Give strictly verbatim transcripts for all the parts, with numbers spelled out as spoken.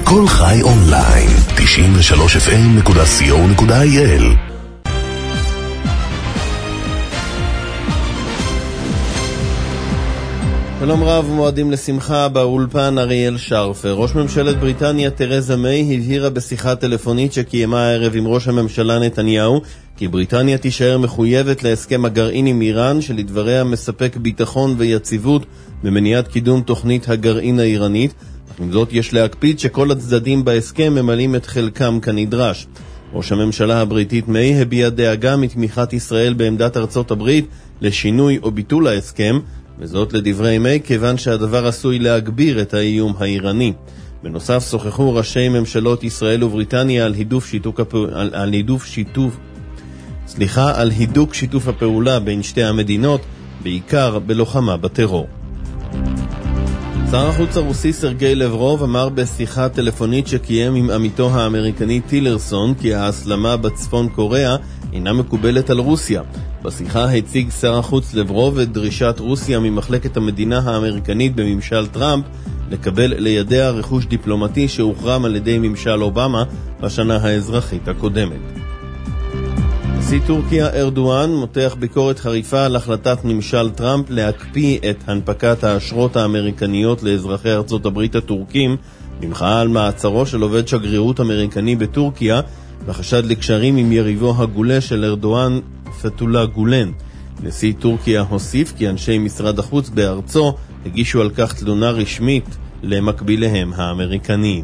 כל חי אונליין, תשעים ושלוש אף אם נקודה סי או נקודה איי אל. שלום רב, מועדים לשמחה באולפן אריאל שרפר. ראש ממשלת בריטניה תרזה מיי הבהירה בשיחה טלפונית שקיימה הערב עם ראש הממשלה נתניהו כי בריטניה תישאר מחויבת להסכם הגרעין עם איראן, שלדבריה מספק ביטחון ויציבות במניעת קידום תוכנית הגרעין האיראנית. עם זאת יש להקפיד שכל הצדדים בהסכם ממלאים את חלקם כנדרש. ראש הממשלה הבריטית מיי הביע דאגה מתמיכת ישראל בעמדת ארצות הברית לשינוי או ביטול ההסכם, וזאת לדברי מיי כיוון שהדבר עשוי להגביר את האיום האיראני. בנוסף שוחחו ראשי ממשלות ישראל ובריטניה על הידוף שיתוף הפעולה, על, על הידוף שיתוף סליחה, על הידוק שיתוף הפעולה בין שתי המדינות, בעיקר בלוחמה בטרור. שר החוץ הרוסי סרגי לברוב אמר בשיחה טלפונית שקיים עם עמיתו האמריקני טילרסון כי ההסלמה בצפון קוריאה אינה מקובלת על רוסיה. בשיחה הציג שר החוץ לברוב את דרישת רוסיה ממחלקת המדינה האמריקנית בממשל טראמפ לקבל לידיה רכוש דיפלומטי שהוחרם על ידי ממשל אובמה בשנה האזרחית הקודמת. נשיא טורקיה ארדואן מותח ביקורת חריפה על החלטת ממשל טראמפ להקפיא את הנפקת האשרות האמריקניות לאזרחי ארצות הברית הטורקים במחאה על מעצרו של עובד שגרירות אמריקני בטורקיה בחשד לקשרים עם יריבו הגולה של ארדואן, פתולה גולן. נשיא טורקיה הוסיף כי אנשי משרד החוץ בארצו הגישו על כך תלונה רשמית למקביליהם האמריקניים.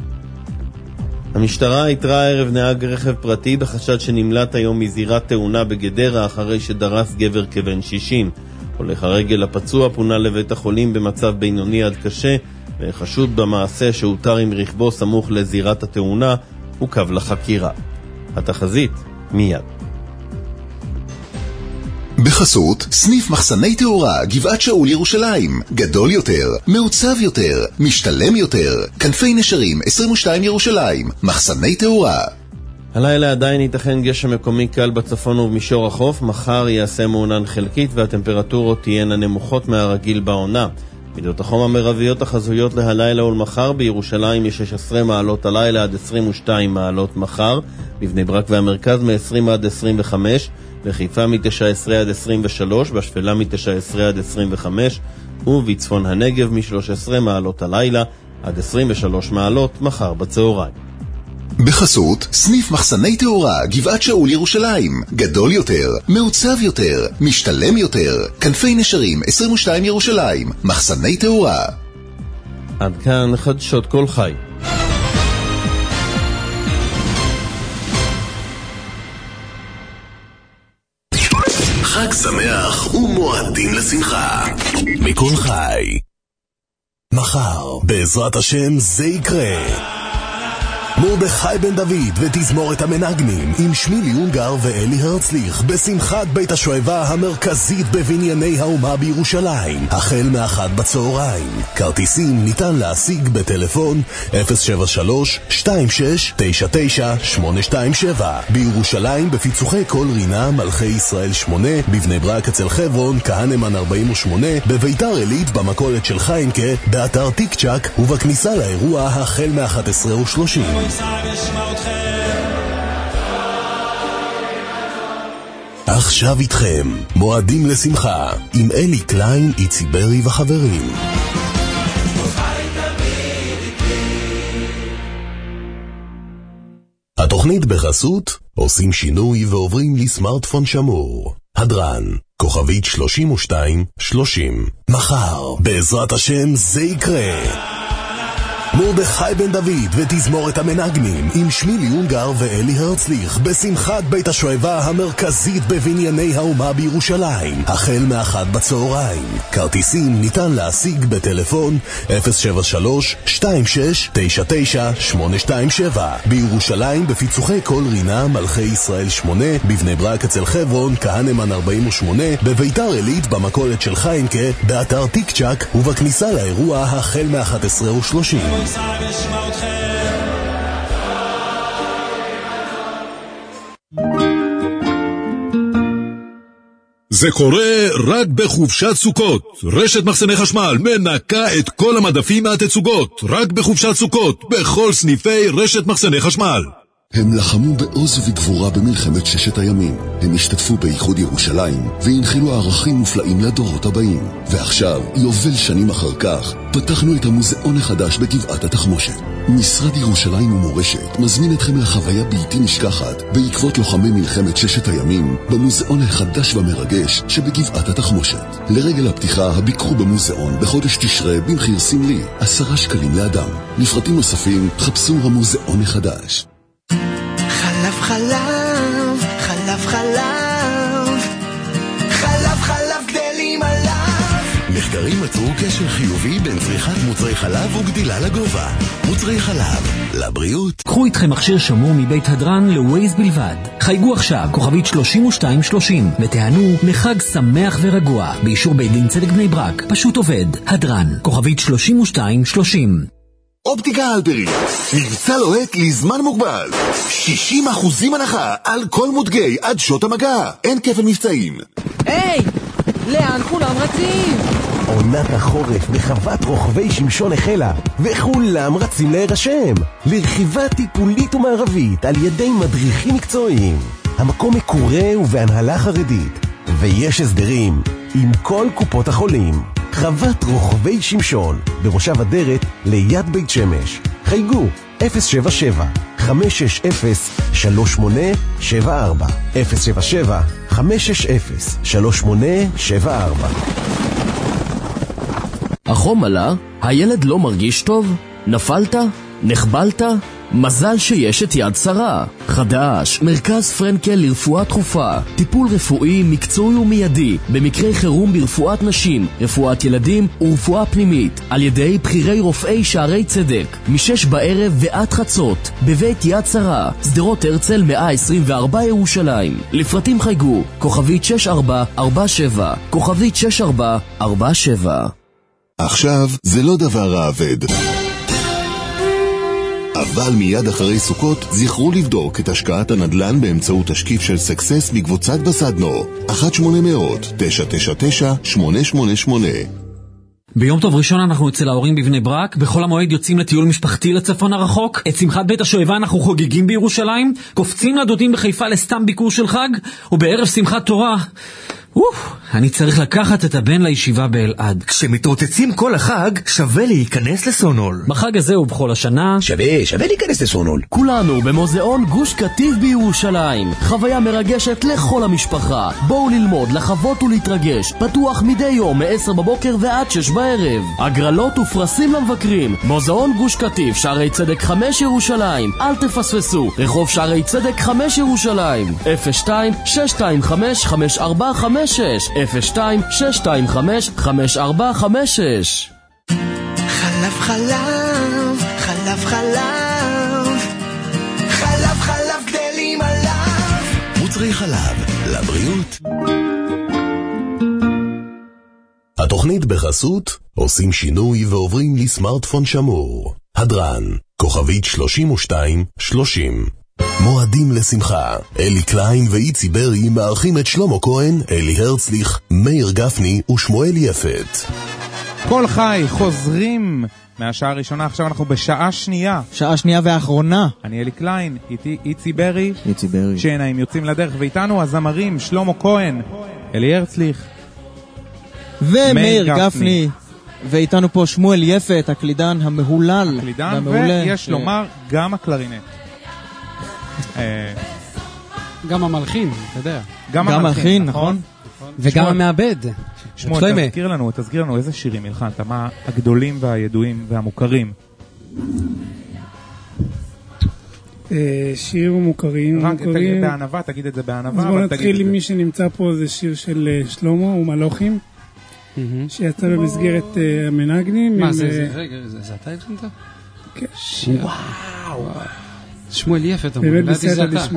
המשטרה התראה ערב נהג רכב פרטי בחשד שנמלט היום מזירת תאונה בגדרה אחרי שדרס גבר כבן שישים. הולך הרגל הפצוע פונה לבית החולים במצב בינוני עד קשה, וחשוד במעשה שהותר עם רכבו סמוך לזירת התאונה עוכב לחקירה. התחזית מיד. בחסות סניף מחסני תאורה גבעת שאול ירושלים, גדול יותר, מעוצב יותר, משתלם יותר, כנפי נשרים עשרים ושתיים ירושלים, מחסני תאורה. הלילה עדיין ייתכן גשם מקומי קל בצפון ובמישור החוף, מחר יעשה מעונן חלקית והטמפרטורות תהיינה נמוכות מהרגיל בעונה. מידות החום המרביות החזויות להלילה ולמחר: בירושלים יש שש עשרה מעלות הלילה עד עשרים ושתיים מעלות מחר, בבני ברק והמרכז מ-עשרים עד עשרים וחמש, בחיפה מ-תשע עשרה עד עשרים ושלוש, בשפלה מ-תשע עשרה עד עשרים וחמש, ובצפון הנגב מ-שלוש עשרה מעלות הלילה עד עשרים ושלוש מעלות מחר בצהריים. בחסות סניף מחסני תאורה גבעת שאול ירושלים, גדול יותר, מעוצב יותר, משתלם יותר, כנפי נשרים עשרים ושתיים ירושלים, מחסני תאורה. עד כאן חדשות כל חי. חג שמח ומועדים לשמחה מכל חי. מחר בעזרת השם זה יקרה. מרדכי בן דוד ותזמורת המנגנים עם שמילי יונגר ואלי הרצליך בשמחת בית השואבה המרכזית בבנייני האומה בירושלים החל מאחת בצהריים. כרטיסים ניתן להשיג בטלפון אפס שבע שלוש שתיים שש תשע תשע שמונה שתיים שבע. בירושלים בפיצוחי כל רינה מלכי ישראל שמונה, בבני ברק אצל חברון כהנמן ארבעים ושמונה, בביתר עילית במכולת של חיינקה, באתר טיק צ'ק ובכניסה לאירוע החל מ-אחת עשרה ושלושים. עכשיו איתכם מועדים לשמחה עם אלי קליין, איצי ברי וחברים. התוכנית בחסות עושים שינוי ועוברים לסמארטפון שמור. הדרן כוכבית שלושים ושתיים שלושים. מחר בעזרת השם זה יקרה. מרדכי בן דוד ותזמורת המנגנים עם שמילי יונגר ואלי הרצליך בשמחת בית השואבה המרכזית בבנייני האומה בירושלים החל מאחת בצהריים. כרטיסים ניתן להשיג בטלפון אפס שבע שלוש שתיים שש תשע תשע שמונה שתיים שבע. בירושלים בפיצוחי כל רינה מלכי ישראל שמונה, בבני ברק אצל חברון כהנמן ארבעים ושמונה, בביתר עילית במכולת של חיינקה, באתר טיק צ'ק ובכניסה לאירוע החל מ-אחת עשרה ושלושים. זה קורה רק בחופשת סוכות. רשת מחסני חשמל מנקה את כל המדפים מהתצוגות, רק בחופשת סוכות, בכל סניפי רשת מחסני חשמל. הם לחמו בעוז ובגבורה במלחמת ששת הימים. הם השתתפו באיחוד ירושלים והנחילו ערכים מופלאים לדורות הבאים. ועכשיו, יובל שנים אחר כך, פתחנו את המוזיאון החדש בגבעת התחמושת. משרד ירושלים ומורשת מזמין אתכם לחוויה בלתי נשכחת בעקבות לוחמי מלחמת ששת הימים במוזיאון החדש והמרגש שבגבעת התחמושת. לרגל הפתיחה הביקרו במוזיאון בחודש תשרה במחיר סמלי, עשרה שקלים לאדם. לפרטים נוספים חפשו המוזיאון החדש. חלב חלב, חלב חלב, חלב חלב גדלים עליו. מחקרים מצאו קשר חיובי בין צריכת מוצרי חלב וגדילה לגובה. מוצרי חלב, לבריאות. קחו איתכם מכשיר שמור מבית הדרן לווייז בלבד. חייגו עכשיו, כוכבית שלושים ושתיים שלושים, ותענו לחג שמח ורגוע, באישור בית דין צדק בני ברק. פשוט עובד. הדרן, כוכבית שלושים ושתיים שלושים. אופטיקה הלפרין, מבצע לוהט לזמן מוגבל, שישים אחוזים הנחה על כל מותגי עד שעות המגע, אין כפל מבצעים. היי, לאן כולם רצים? עונת החורף בחוות רוכבי שמשון החלה, וכולם רצים להירשם לרכיבה טיפולית ומערבית על ידי מדריכים מקצועיים. המקום מקורה ובהנהלה חרדית, ויש הסדרים עם כל קופות החולים. חוות רוכבי שמשון במושב אדרת ליד בית שמש. חייגו אפס שבע שבע חמש שש אפס שלוש שמונה שבע ארבע, אפס שבע שבע חמש שש אפס שלוש שמונה שבע ארבע. החום עלה? הילד לא מרגיש טוב? נפלת? נחבלת? מזל שיש את יד שרה. חדש, מרכז פרנקל לרפואה דחופה. טיפול רפואי מקצועי ומיידי במקרי חירום ברפואת נשים, רפואת ילדים ורפואה פנימית, על ידי בחירי רופאי שערי צדק, משש בערב ועד חצות, בבית יד שרה, סדרות הרצל מאה עשרים וארבע ירושלים. לפרטים חייגו, כוכבית שש ארבע ארבע שבע, כוכבית שש ארבע ארבע שבע. עכשיו זה לא דבר העבד, אבל מיד אחרי סוכות זכרו לבדוק את השקעת הנדל"ן באמצעות תשקיף של סקסס בקבוצת בסדנו. אחת שמונה מאות תשע תשע תשע שמונה שמונה שמונה. ביום טוב ראשון אנחנו אצל ההורים בבני ברק, בכל המועד יוצאים לטיול משפחתי לצפון הרחוק, את שמחת בית השואבה אנחנו חוגגים בירושלים, קופצים לדודים בחיפה לסתם ביקור של חג, ובערב שמחת תורה אוף, אני צריך לקחת את הבן לישיבה באלעד. כשמתרוצצים כל החג, שווה להיכנס לסונול. בחג הזה ובכל השנה שווה, שווה להיכנס לסונול. כולנו במוזיאון גוש קטיף בירושלים. חוויה מרגשת לכל המשפחה. בואו ללמוד, לחוות ולהתרגש. פתוח מדי יום מ-עשר בבוקר ועד שש בערב. הגרלות ופרסים למבקרים. מוזיאון גוש קטיף, שערי צדק חמש ירושלים. אל תפספסו. רחוב שערי צדק חמש ירושלים. אפס שתיים שש שתיים חמש חמש ארבע חמש שש, אפס שתיים שש שתיים חמש חמש ארבע חמש שש. חלב חלב, חלב חלב, חלב חלב גדלים עליו. מוצרי חלב, לבריאות. התוכנית בחסות עושים שינוי ועוברים לסמארטפון שמור. הדרן, כוכבית שלושים ושתיים שלושים. מועדים לשמחה. אלי קליין ואיצי ברי מארחים את שלמה כהן, אלי הרצליך, מאיר גפני ושמואל יפת. כל חי חוזרים מהשעה הראשונה, עכשיו אנחנו בשעה שנייה. שעה שנייה ואחרונה. אני אלי קליין, איתי איצי ברי. איצי ברי. שניים יוצאים לדרך, ואיתנו הזמרים שלמה כהן, אלי הרצליך ומאיר גפני. גפני. ואיתנו פה שמואל יפת, הקלידן המהולל. הקלידן, ויש לומר גם הקלרינט. גם המלחין, אתה יודע. גם המלחין, נכון. וגם המעבד. שמואל, תזכיר לנו, תזכיר לנו איזה שירים הלחנת, מה הגדולים והידועים והמוכרים? שיר מוכרים. רק בענבה, תגיד את זה בענבה. אז בוא נתחיל עם מי שנמצא פה, זה שיר של שלמה ומלוכים, שיצא במסגרת המנגנים. מה זה, רגע, זה אתה הלחנת? כן. וואו. שמואל יפת, באמת בסדר דשמע.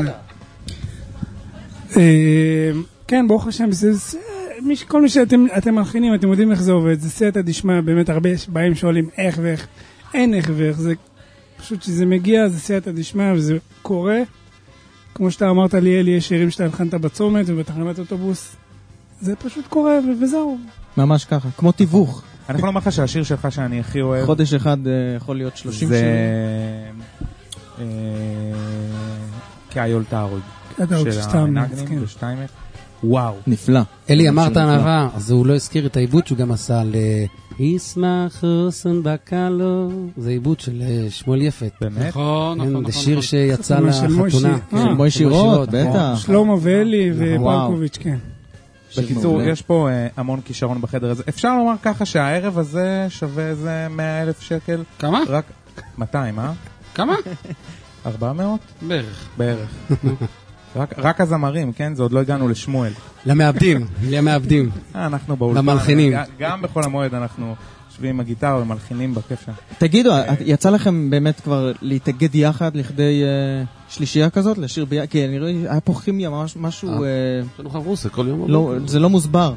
כן, ברוך השם, כל מי שאתם מלחינים, אתם יודעים איך זה עובד, זה סייעתא דשמיא, באמת הרבה באים שואלים איך ואיך, אין איך ואיך, זה פשוט שזה מגיע, זה סייעתא דשמיא וזה קורה. כמו שאתה אמרת לי, אלי, יש שירים שאתה הלחנת בצומת ובתחנת אוטובוס, זה פשוט קורה וזהו. ממש ככה, כמו תיווך. אני יכול לומר לך שהשיר שלך שאני הכי אוהב... חודש אחד יכול להיות שלושים זה... שירים. כאיול תערוד. של הנגנים ושטיימט. וואו. נפלא. אלי, אמרת ענבה, אז הוא לא הזכיר את העיבוד שהוא גם עשה ל... ישמח חוסן בקלו. זה עיבוד של שמואל יפת. באמת? נכון, נכון. זה שיר שיצא לחתונה. של מוישי רוט, בטח. שלמה ואלי ופרקוביץ', כן. בקיצור, יש פה המון כישרון בחדר הזה. אפשר לומר ככה שהערב הזה שווה איזה מאה אלף שקל. כמה? רק מאתיים, אה? כמה? ארבע מאות? בערך. בערך. רק הזמרים, כן? זה עוד לא הגענו לשמואל. למעבדים, למעבדים. אנחנו באולפן. למלחינים. גם בכל המועד אנחנו יושבים עם הגיטרה ומלחינים בכיף שם. תגידו, יצא לכם באמת כבר להתאגד יחד לכדי שלישייה כזאת, לשיר ביחד? כי אני רואה, היה פה כימיה, משהו... שלנו חברוסה כל יום. זה לא מוסבר.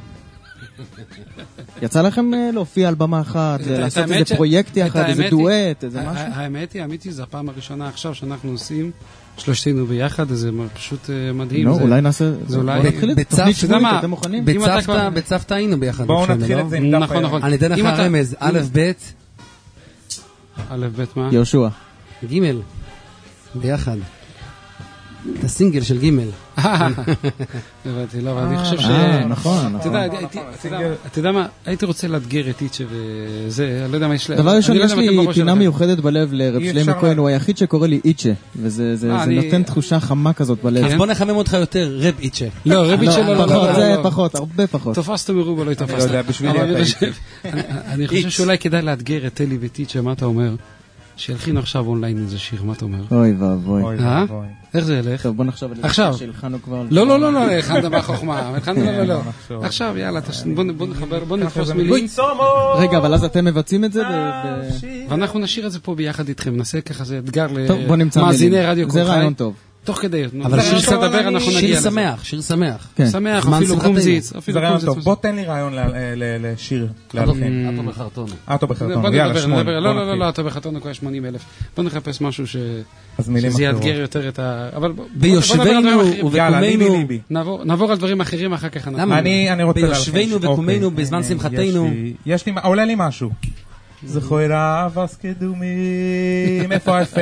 יצא לכם להופיע על במה אחת, לעשות איזה פרויקט יחד, איזה דואט, איזה משהו? האמת היא, האמת היא, זו הפעם הראשונה עכשיו שאנחנו עושים שלושתנו ביחד, זה פשוט מדהים. לא, אולי נעשה... בואו נתחיל את תוכנית שבועית, אתם מוכנים? בצוותא היינו ביחד. בואו נתחיל את זה עם דף. נכון, נכון. אני אתן לך רמז, א' ב' א' ב' מה? יהושע. ג' ביחד. את הסינגל של ג' הבנתי, לא, אבל אני חושב ש... נכון, נכון. אתה יודע מה, הייתי רוצה לאתגר את איצ'ה וזה, אני לא יודע מה יש... דבר ראשון, יש לי פינה מיוחדת בלב לרב שלמה כהן, הוא היחיד שקורא לי איצ'ה, וזה נותן תחושה חמה כזאת בלב. אז בוא נחמם אותך יותר, רב איצ'ה. לא, רב איצ'ה לא, לא, לא. זה פחות, הרבה פחות. תופסת מרובה, לא תופסת. אני חושב שאולי כדאי לאתגר את אלי ואת איצ'ה, מה אתה אומר? שילחינו עכשיו אונליין איזה שיר, מה אתה אומר? אוי ואבוי. אה? איך זה ילך? טוב, בוא נחשוב על זה שהלחנו כבר... לא, לא, לא, לא, הלחנת בחוכמה. הלחנו, לא, לא, לא. עכשיו, יאללה, בוא נחבר, בוא נתפוס מילים. רגע, אבל אז אתם מבצעים את זה? ואנחנו נשאיר את זה פה ביחד איתכם, נעשה ככה, זה אתגר למאזיני רדיו קול חי. זה רעיון טוב. תוך כדי, אבל שיר סדבר, אנחנו נגיע לזה. שיר שמח, שיר שמח. שמח, אפילו קומזיץ. זה רעיון טוב. בוא תן לי רעיון לשיר, להלחין. אטו בחרטונו. אטו בחרטונו, יאללה, שמונה. לא, לא, לא, אטו בחרטונו כבר שמונים אלף. בוא נחפש משהו שזה יאתגר יותר את ה... ביושבנו ובקומנו... נעבור על דברים אחרים אחר כך. אני רוצה להלחין. ביושבנו וקומנו בזמן שמחתנו. יש לי, עולה לי משהו. זכוי רב אז קדומים, איפה יפה?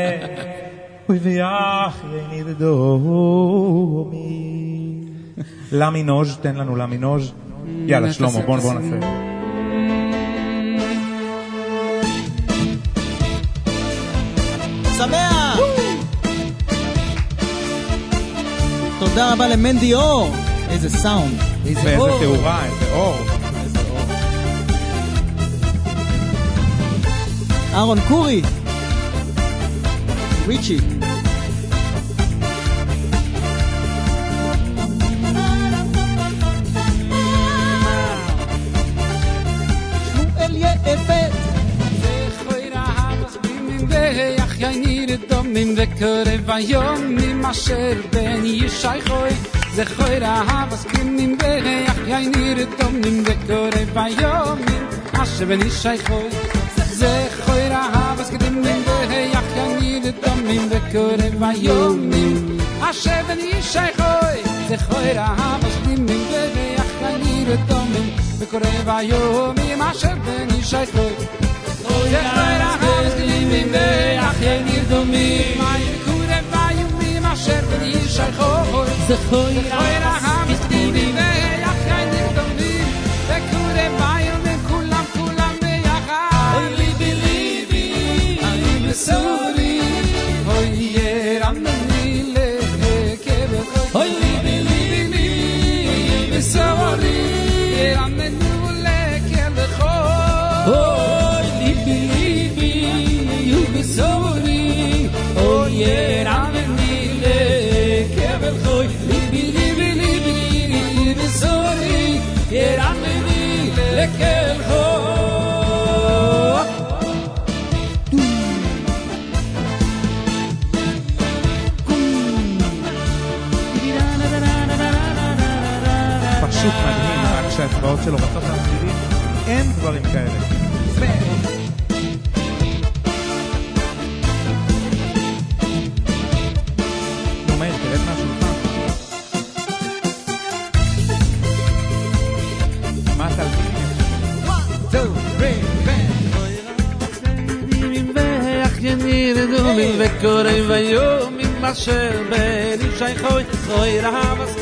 ויח יני לדומי. למינוז' תן לנו למינוז'. יאללה שלמה בוא בוא נעשה. שמח! תודה רבה למנדי אור. איזה סאונד, איזה תאורה, איזה אור. אהרון קורי, ריצ'י. שמואל יפת. זכוי רעב בימים ויחייני רדומים וקרב היומים אשר בן ישי חוי. זכוי רעב בימים ויחייני רדומים וקרב היומים אשר בן ישי חוי. זכוי רעב בימים ויחייני רדומים וקרב היומים אשר בן ישי חוי. זכוי רעב בימים ויחייני רדומים וקרב היומים אשר בן ישי חוי. זכוי רעב בימים ויחייני רדומים וקרב היומים אשר בן ישי חוי. זכוי רעב בימים ויחייני רדומים וקרב היומים כולם כולם ביחד. אוי ליבי ליבי אני בסורי אוי ירמני לקבל. אוי ליבי ליבי בסורי ירמנו לקבל. אוי ליבי ליבי בסורי אוי ירמני לקבל. אוי ליבי ליבי ליבי בסורי ירמני לקבל. פשוט מדהים, רק שההצבעות שלו רצות להמחירים, אין דברים כאלה. נו מאיר, תרד מהשולחן. דומים וקוראים ויומים אשר בין שייכוי חוי רהבס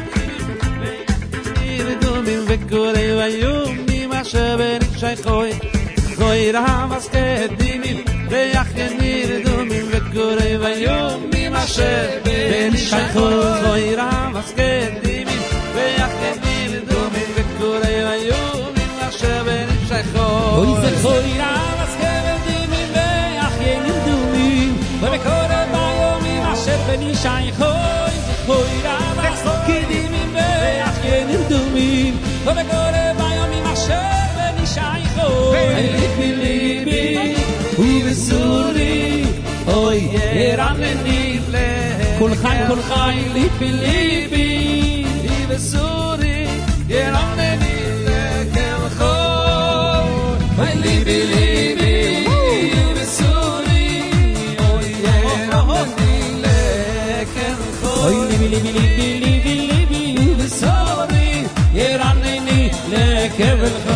כתימים דומים וקוראים ויומים אשר בין שייכוי חוי רהבס כתימים ריח יניר דומים וקוראים ויומים אשר בין שייכוי חוי רהבס כתימים ריח יניר דומים וקוראים ויומים אשר בין שייכוי אוי זה חוי רהבס כתימים ריח יניר דומים וקוראים ויומים אשר בין שייכוי חוי רהבס כתימים ריח יניר דומים וקוראים ויומים אשר בין שייכוי ליבי ליבי ובסורי אוי ירמני כל חי כל חי ליבי ליבי ובסורי ירמני כל חי ליבי ליבי ובסורי אוי ירמני כל חי ליבי ליבי ליבי ליבי ליבי ובסורי ירמני כל חי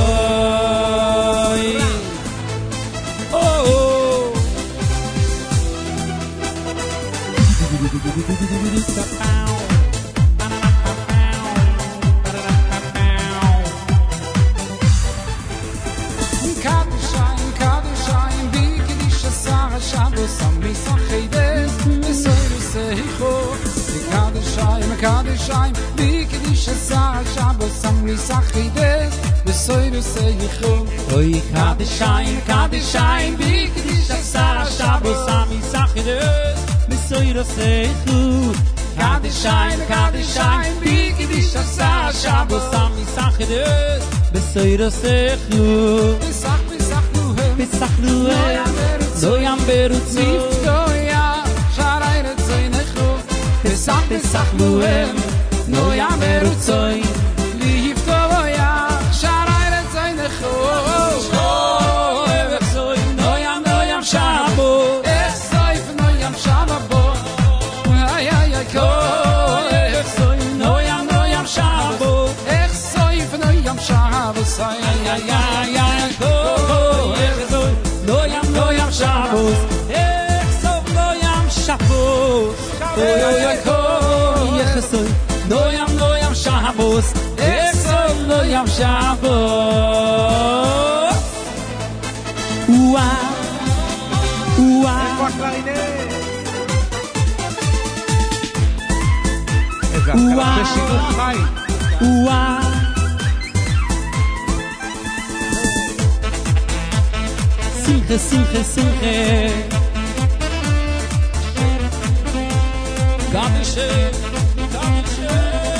Shabbos am Misachaydes Besoyru Seicho Kadeshayim Kadeshayim Bikdish Asar Shabbos am Misachaydes Besoyru Seicho Oy Kadeshayim Kadeshayim Bikdish Asar Shabbos am Misachaydes Besoyru Seicho Kadeshayim Kadeshayim Bikdish Asar Shabbos am Misachaydes Besoyru Seicho Besach Besach Nuhem Besach Nuhem So yam berut ziftoya sharay retzoy nekhu pesach pesach luem no yam berut zoy liftoya sharay retzoy nekhu oh evsoy no yam no yam shabo evsoy no yam shabo ay ay ay ko evsoy no yam no yam shabo evsoy no yam shabo ay ay ay ay ko evsoy no yam no yam Shabbos, Echsov no yam Shabbos, Oy oy oy ko, Yechesoy, no yam no yam Shabbos, Echsov no yam Shabbos. Ua, ua. Ua, ua. Simche, simche, simche Gadishe, gadishe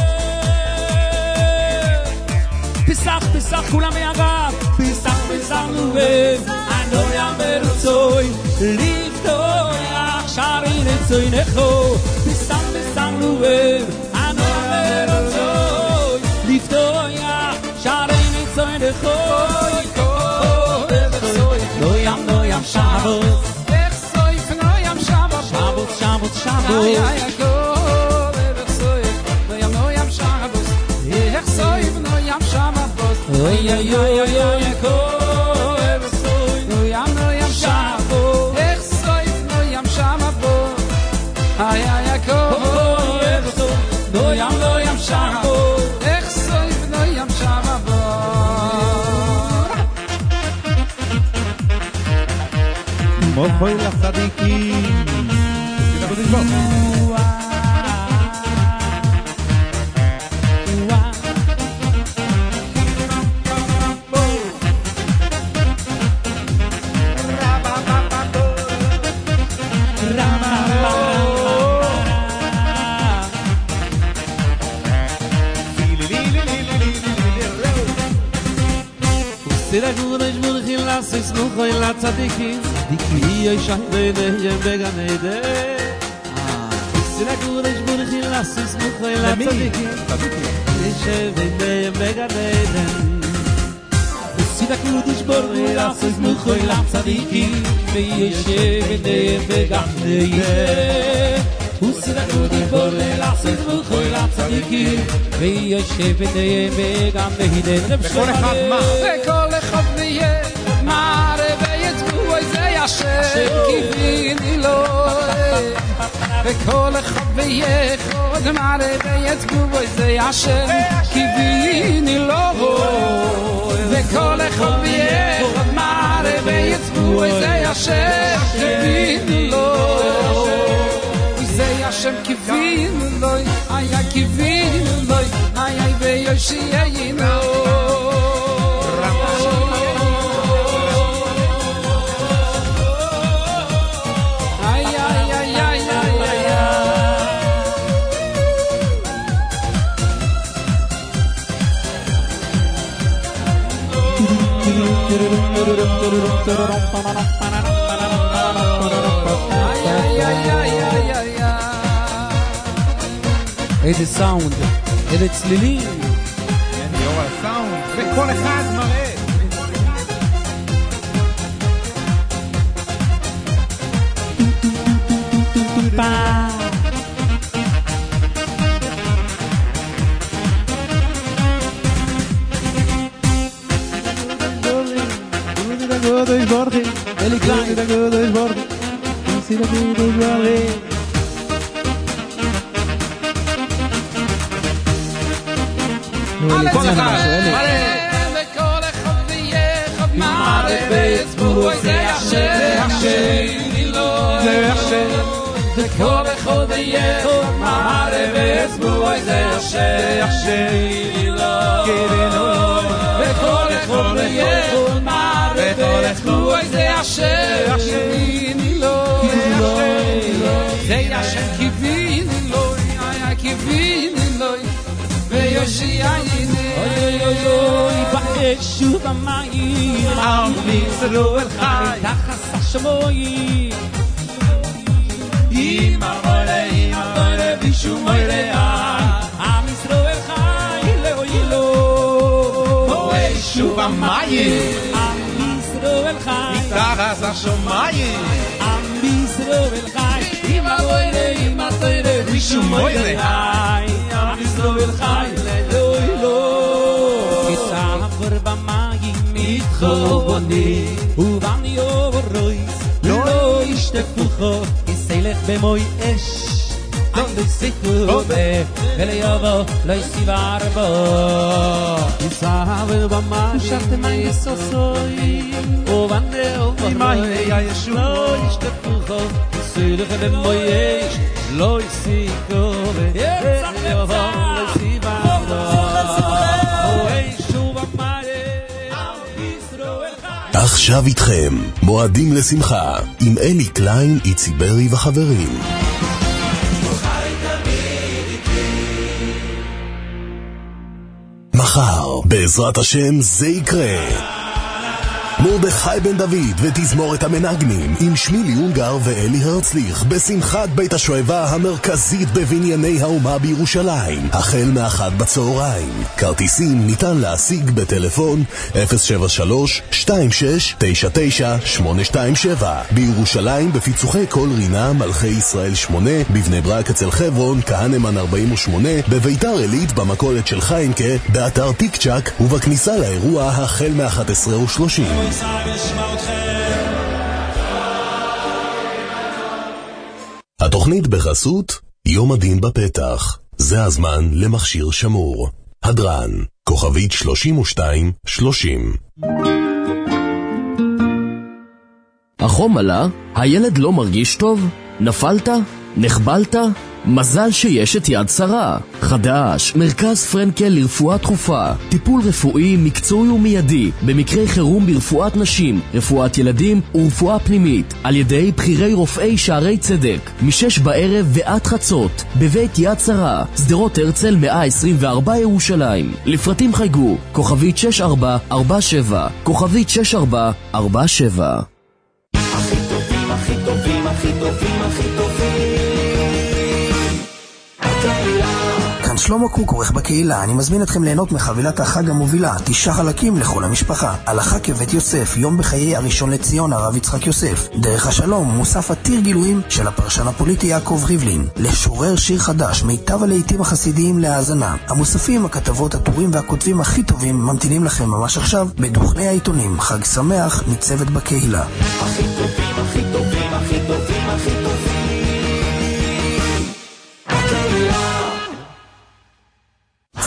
Pesach, pesach, kulam yagav Pesach, pesach, nuvem Ano yam berutzoy Liftoyach Shari retzoy necho Pesach, pesach, nuvem Ano yam berutzoy Liftoyach Shari retzoy necho No yam no yam Shabbos Echsoy no yam Shabbos Shabbos Shabbos Shabbos Ay ay ay go Echsoy no yam no yam Shabbos Echsoy no yam Shabbos Ay ay ay ay ay go Echsoy no yam no yam Shabbos Echsoy no yam Shabbos Ay ay ay go Echsoy no yam no yam Shabbos Echsoy no yam Shabbos מוכוי לצדיקים תודה בדיוק Sira gures murkhil las is nu khoy la tzadikim dikli yoy shayde yem beganede Sira gures murkhil las is nu khoy la tzadikim yeshve yem beganede Sira gures murkhil las is nu khoy la tzadikim yeshve yem beganede Sira gures murkhil las is nu khoy la tzadikim yeshve yem beganede בכל אחד מה? בכל אחד נהיה, מה רבי יצבו איזה ישב, כיוויני לו וכל אחד ויחוד מראה ויצבו איזה השם קיוויני לו וכל אחד ויחוד מראה ויצבו איזה השם קיוויני לו איזה השם קיוויני לו היה קיוויני לו היה ויושיינו איזה סאונד, איזה צלילים. כן, יור הסאונד, וכל אחד מראה. Dois bordi, ele cai da dois bordi. Se da dois bordi. Ale כל אחד, וכל אחד ויחד מראה ויצבו איזה השם זה השם וכל אחד ויחד מראה ויצבו איזה השם וכל אחד ויחד מראה ויצבו איזה השם זה השם קיוויני לו היה קיוויני לו ויושייני אוי אוי אוי באש ובמים עם ישראל חי תחת השמיים עם המורה עם המורה ושום מורה עם ישראל חי לאוי לו באש ובמים עם ישראל חי תחת השמיים עם ישראל חי עם המורה עם המורה ושום מורה עם ישראל חי לאוי לו כתעבור במים מתחובני ובני אורויס לא ישתפוכו יסלך במוי אש לא יסיכו וליובו לא יסיבר בו יסעבר במים ושרתם היסוסוי ובני אורויס לא ישתפוכו יסלך במוי אש לא יסיקו וליובו לא יסיבר בו עכשיו איתכם, מועדים לשמחה, עם אלי קליין, איצי ברי וחברים. מחר, בעזרת השם, זה יקרה. מרדכי בן דוד ותזמורת המנגנים עם שמילי יונגר ואלי הרצליך בשמחת בית השואבה המרכזית בבנייני האומה בירושלים החל מאחת בצהריים. כרטיסים ניתן להשיג בטלפון אפס שבע שלוש שתיים שש תשע תשע שמונה שתיים שבע, בירושלים בפיצוחי כל רינה מלכי ישראל שמונה, בבני ברק אצל חברון כהנמן ארבעים ושמונה, בביתר עילית במכולת של חיינקה, באתר טיק צ'ק ובכניסה לאירוע החל מ-אחת עשרה ושלושים. התוכנית בחסות יום הדין בפתח. זה הזמן למכשיר שמור. הדרן, כוכבית שלושים ושתיים שלושים. החום עלה? הילד לא מרגיש טוב? נפלת? נחבלת? מזל שיש את יד שרה. חדש, מרכז פרנקל לרפואה דחופה. טיפול רפואי מקצועי ומיידי במקרי חירום ברפואת נשים, רפואת ילדים ורפואה פנימית על ידי בחירי רופאי שערי צדק משש בערב ועד חצות בבית יד שרה, שדרות הרצל מאה עשרים וארבע ירושלים. לפרטים חייגו כוכבית שש ארבע ארבע שבע, כוכבית שש ארבע ארבע שבע. הכי טובים, הכי טובים, הכי טובים, הכי טובים. כאן שלמה קוק, עורך בקהילה. אני מזמין אתכם ליהנות מחבילת החג המובילה, תשעה חלקים לכל המשפחה. הלכה כבית יוסף, יום בחיי הראשון לציון הרב יצחק יוסף. דרך השלום, מוסף עתיר גילויים של הפרשן הפוליטי יעקב ריבלין. לשורר שיר חדש, מיטב הלעיתים החסידיים להאזנה. המוספים, הכתבות, הטורים והכותבים הכי טובים ממתינים לכם ממש עכשיו בדוכני העיתונים. חג שמח מצוות בקהילה. הכי טובים, הכי טובים, הכי טובים, הכי טובים.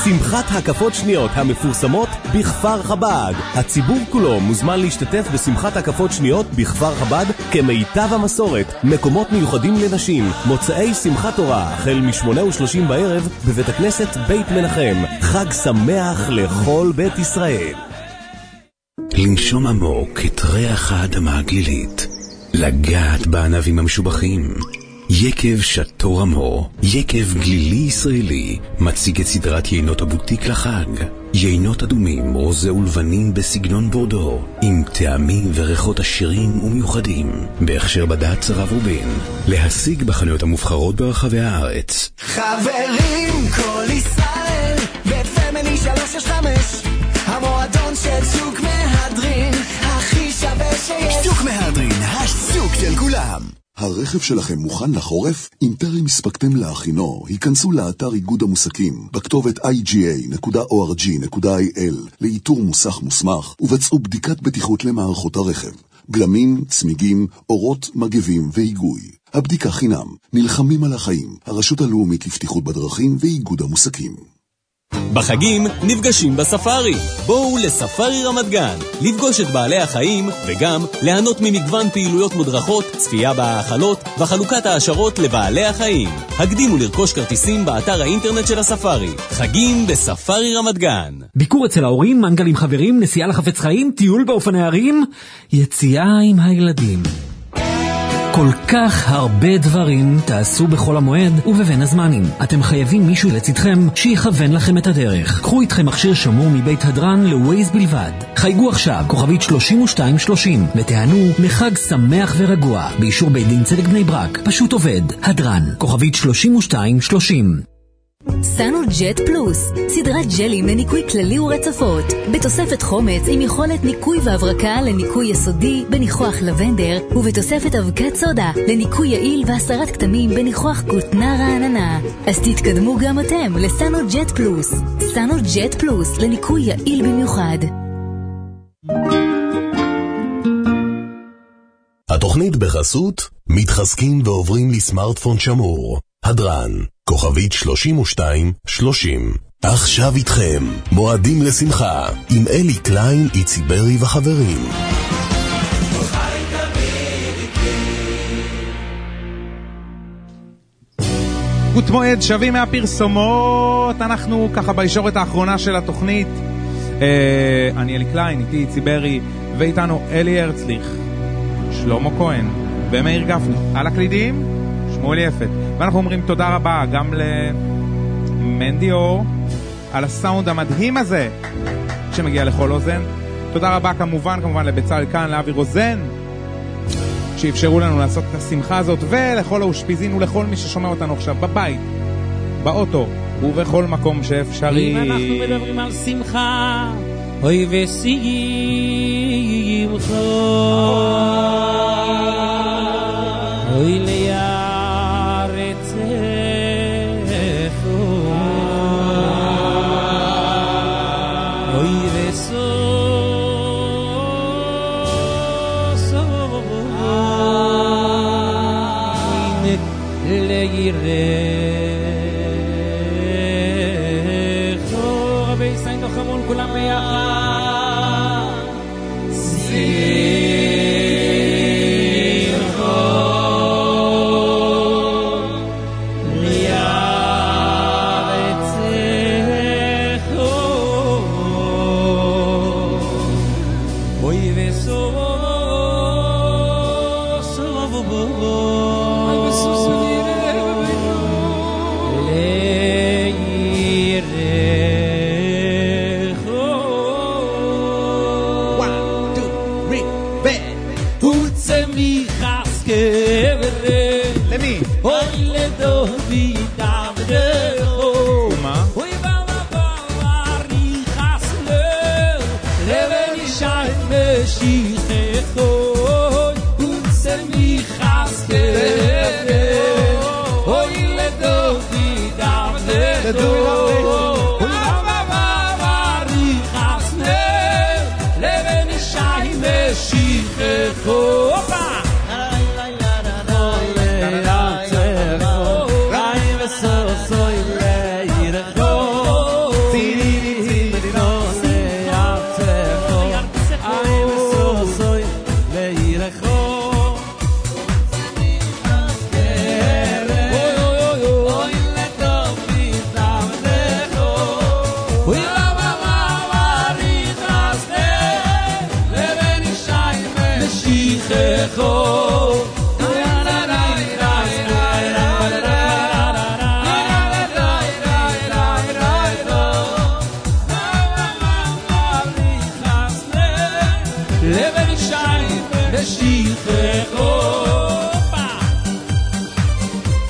שמחת הקפות שניות המפורסמות בכפר חב"ד. הציבור כולו מוזמן להשתתף בשמחת הקפות שניות בכפר חב"ד כמיטב המסורת. מקומות מיוחדים לנשים, מוצאי שמחת תורה, החל משמונה ושלושים בערב בבית הכנסת בית מנחם. חג שמח לכל בית ישראל. לנשום עמוק את ריח האדמה הגלילית, לגעת בענבים המשובחים. יקב שטור עמו, יקב גלילי ישראלי, מציג את סדרת יינות הבוטיק לחג. יינות אדומים, רוזה ולבנים בסגנון בורדו, עם טעמים וריחות עשירים ומיוחדים, בהכשר בד"ץ הרב רובן. להשיג בחנויות המובחרות ברחבי הארץ. חברים, כל ישראל, בית פמילי שלוש שש חמש, המועדון של שוק מהדרין, הכי שווה שיש. שוק מהדרין, השוק של כולם. הרכב שלכם מוכן לחורף? אם טרם הספקתם להכינו, היכנסו לאתר איגוד המוסקים בכתובת איי ג'י איי נקודה או אר ג'י נקודה איי אל לאיתור מוסך מוסמך ובצעו בדיקת בטיחות למערכות הרכב, גלמים, צמיגים, אורות, מגבים והיגוי. הבדיקה חינם. נלחמים על החיים, הרשות הלאומית לבטיחות בדרכים ואיגוד המוסקים. בחגים נפגשים בספארי. בואו לספארי רמת גן, לפגוש את בעלי החיים וגם ליהנות ממגוון פעילויות מודרכות, צפייה בהאכלות וחלוקת העשרות לבעלי החיים. הקדימו לרכוש כרטיסים באתר האינטרנט של הספארי. חגים בספארי רמת גן. ביקור אצל ההורים, מנגל עם חברים, נסיעה לחפץ חיים, טיול באופני הרים, יציאה עם הילדים. כל כך הרבה דברים תעשו בחול המועד ובבין הזמנים. אתם חייבים מישהו לצדכם שיכוון לכם את הדרך. קחו איתכם מכשיר שמור מבית הדרן לווייז בלבד. חייגו עכשיו, כוכבית שלושים ושתיים שלושים, ותענו לחג שמח ורגוע. באישור בית דין צדק בני ברק. פשוט עובד. הדרן, כוכבית שלושים ושתיים שלושים. סנו ג'ט פלוס, סדרת ג'לים לניקוי כללי ורצפות, בתוספת חומץ עם יכולת ניקוי והברקה לניקוי יסודי בניחוח לבנדר, ובתוספת אבקת סודה לניקוי יעיל והסרת כתמים בניחוח כותנה רעננה. אז תתקדמו גם אתם לסנו ג'ט פלוס. סנו ג'ט פלוס לניקוי יעיל במיוחד. התוכנית בחסות מתחזקים ועוברים לסמארטפון שמור. הדרן, כוכבית שלושים ושתיים שלושים. עכשיו איתכם, מועדים לשמחה, עם אלי קליין, איצי ברי וחברים. גוט מועד, שווים מהפרסומות. אנחנו ככה בישורת האחרונה של התוכנית. אה, אני אלי קליין, איתי איצי ברי, ואיתנו אלי הרצליך, שלמה כהן ומאיר גפני. על הקלידים שמואל יפת. ואנחנו אומרים תודה רבה גם למנדי אור על הסאונד המדהים הזה שמגיע לכל אוזן. תודה רבה כמובן כמובן לבצל כאן, לאבי רוזן, שאפשרו לנו לעשות את השמחה הזאת, ולכל האושפיזין ולכל מי ששומע אותנו עכשיו בבית, באוטו ובכל מקום שאפשרי. אם אנחנו מדברים על שמחה, אוי ושמחה, אוי ליארצך, אוי וסוס, אוי לירח, רבי סיין תוחמון כולם ביחד.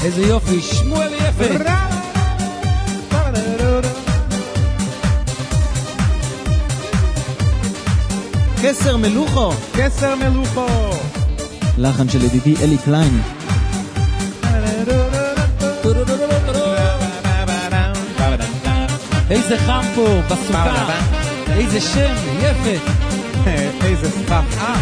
איזה יופי, שמואל יפה. קסר מלוכו. קסר מלוכו. לחן של ידידי אלי קליין. איזה חם פה בסוכה, איזה שם יפה. איזה ספק.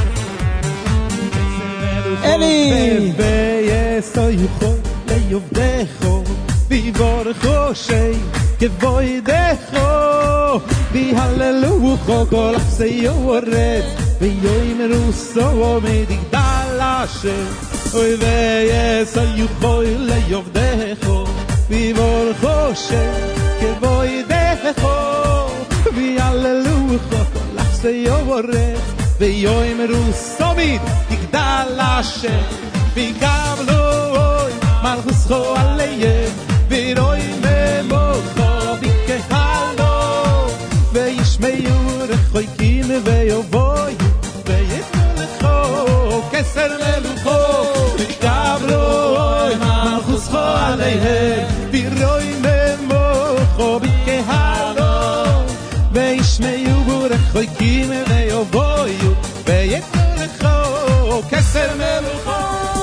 אלי! ויסויכו ליובדכו ויבורכו שי כבוידכו ויהללוכו כל אפסי יורד ויאמרו סו מדיגדל השם אוי ויסויכו ליובדכו ויבורכו שי כבוידכו ויהללוכו כל אפסי יורד ויאמרו סומית תגדל השם ויקבלו אוי מלכוסכו עליהם ורואי ממוכו בקהלו וישמעו רחוקים ויובוי ויתנו לכו כסר מלוכו ויקבלו אוי מלכוסכו עליהם ורואי ממוכו בקהלו וישמעו רחוקים ויובוי ויתנו לכו כסר מלוכו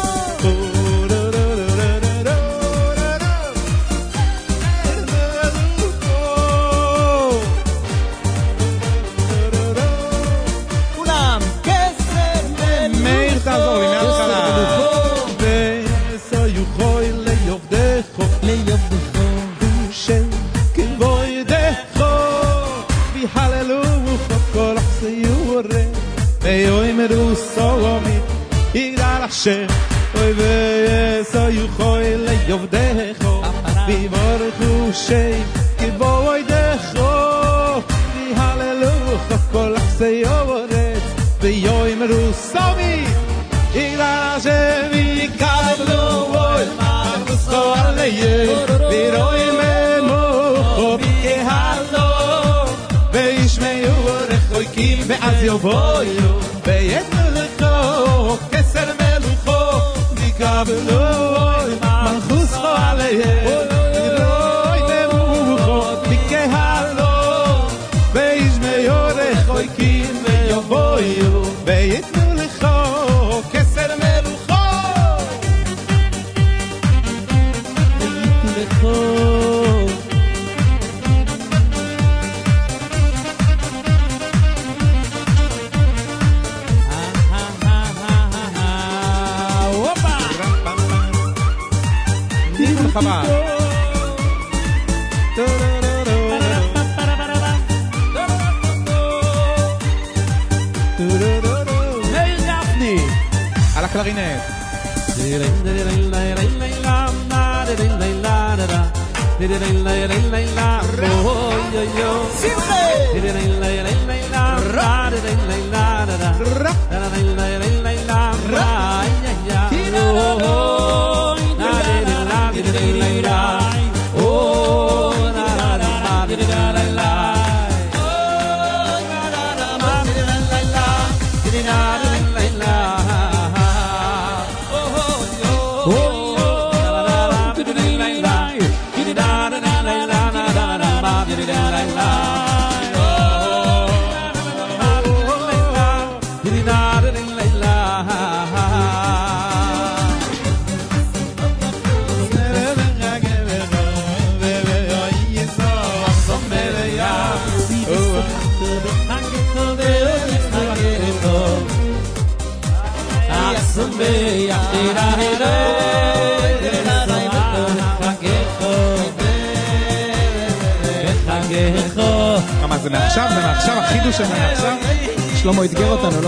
כולם כסר מלוכו מאיר תעזור לי מההתחלה ויסויכו ליובדכו ליובדכו שם כבוידכו ויהללוכו כל אחסי יורד ויאמרו סומי יגדל השם אוי ויסויכו ליובדכו ויבורכו שם כבוידכו ויהללוכו כל אחסי יורד ויאמרו סומי יגדל השם ויקבלו אוי מלכוסכו עליהם ורואי ממוכו בקהלו וישמעו רחוקים ואז יבואו ויתנו לכו כסר מלוכו ויקבלו אוי מלכוסכו עליהם ורואי ממוכו בקהלו וישמעו רחוקים ויבואו ויתנו לכו כסר מלוכו ויתנו לכו חבל. מאיר גפני על הקלרינט. מה זה מעכשיו? זה מעכשיו? החידוש של מעכשיו? שלמה יתגר אותנו, לא?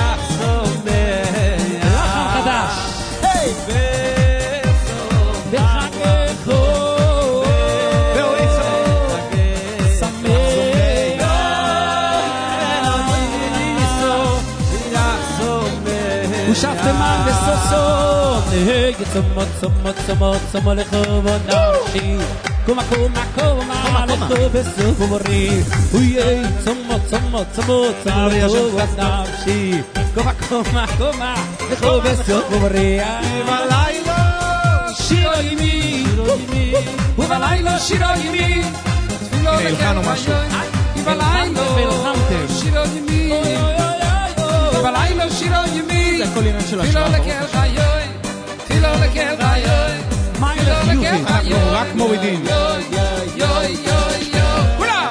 לחן חדש ושבתם בסוסו נהג צומות צומות צומות צומות לכבוד נפשי קומה קומה קומה לכבוד בסופורי אוי צומות צומות צומות צומות לכבוד נפשי קומה קומה קומה לכבוד בסופורי בלילה שירו ימי בלילה שירו ימין, הנה, הלחנו משהו. כי בלילה שירו ימין, כי בלילה שירו ימין, זה הכל עניין של תפילו השעה. לקל חיוי, תפילו לקל חיוי, מה עם החיובי? אנחנו רק מורידים. יוי יוי יוי יוי יוי, כולם!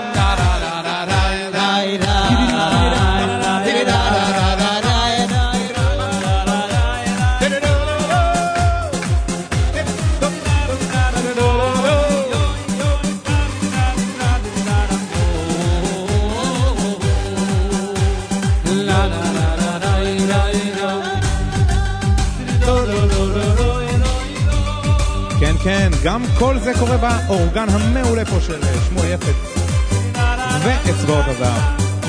כן, כן, גם כל זה קורה באורגן המעולה פה של שמואל יפת ואצבעות הזהב.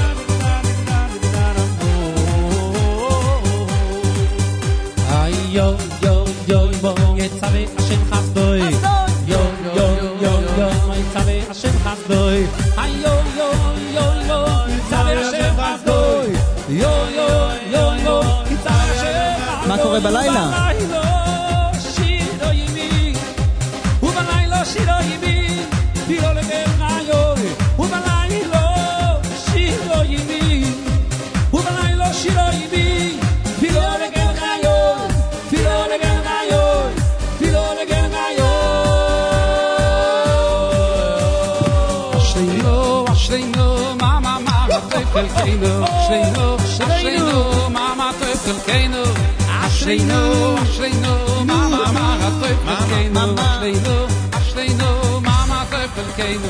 איי יו יו יו יו יצווה השם חסדוי, יו יו יו יו יצווה השם חסדוי, איי יו יו יו יו יצווה השם חסדוי, יו יו יו יו יצווה השם חסדוי. מה קורה בלילה? שירו ימין, ובלילה שירו ימין, תפילו לקל חיוי, ובלילה שירו ימין, ובלילה שירו ימין, תפילו לקל חיוי, תפילו לקל חיוי, תפילו לקל חיוי. אשרינו, אשרינו, מה מה מה טוב חלקנו, אשרינו, אשרינו, מה מה טוב חלקנו, אשרינו, אשרינו, מה מה מה טוב חלקנו, אשרינו, אשרינו, מה מה טוב חלקנו.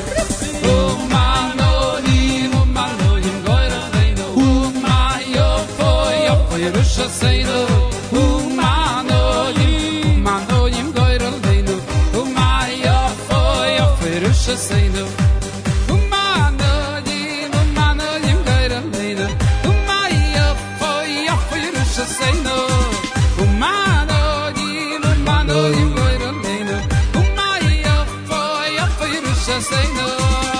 ומנועים, ומנועים גוירנו, ומה יופו, יופו ירושסנו, ומנועים, ומנועים גוירנו, ומה יופו, יופו ירושסנו. ומנועים, ומנועים גוירנו, ומה יופו, יופו ירושסנו. ומנועים, ומנועים גוירנו, ומה יופו, יופו ירושסנו.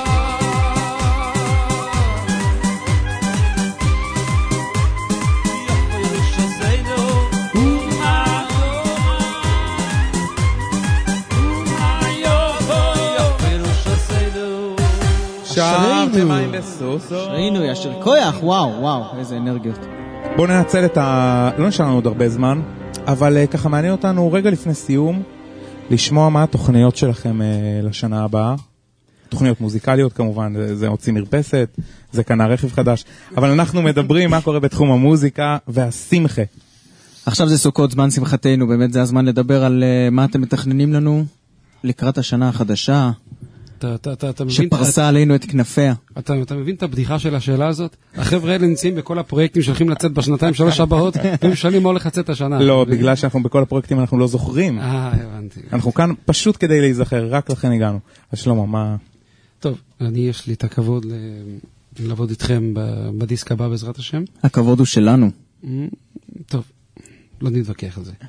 שרתם מים בסוסו. ראינו ישר כוח, וואו, וואו, איזה אנרגיות. בואו ננצל את ה... לא נשאר לנו עוד הרבה זמן, אבל uh, ככה מעניין אותנו רגע לפני סיום, לשמוע מה התוכניות שלכם uh, לשנה הבאה. תוכניות מוזיקליות כמובן, זה, זה הוציא מרפסת, זה קנה רכב חדש, אבל אנחנו מדברים מה קורה בתחום המוזיקה והשמחה. עכשיו זה סוכות, זמן שמחתנו, באמת זה הזמן לדבר על uh, מה אתם מתכננים לנו לקראת השנה החדשה. אתה, אתה, אתה, אתה מבין, שפרסה אתה, עלינו את כנפיה. אתה, אתה מבין את הבדיחה של השאלה הזאת? החבר'ה האלה נמצאים בכל הפרויקטים שהולכים לצאת בשנתיים שלוש הבאות, והם שואלים מה הולך לצאת השנה. לא, בגלל שאנחנו בכל הפרויקטים אנחנו לא זוכרים. אה, הבנתי. אנחנו כאן פשוט כדי להיזכר, רק לכן הגענו. אז שלמה, מה... טוב, אני יש לי את הכבוד לעבוד איתכם בדיסק הבא בעזרת השם. הכבוד הוא שלנו. טוב, לא נתווכח על זה.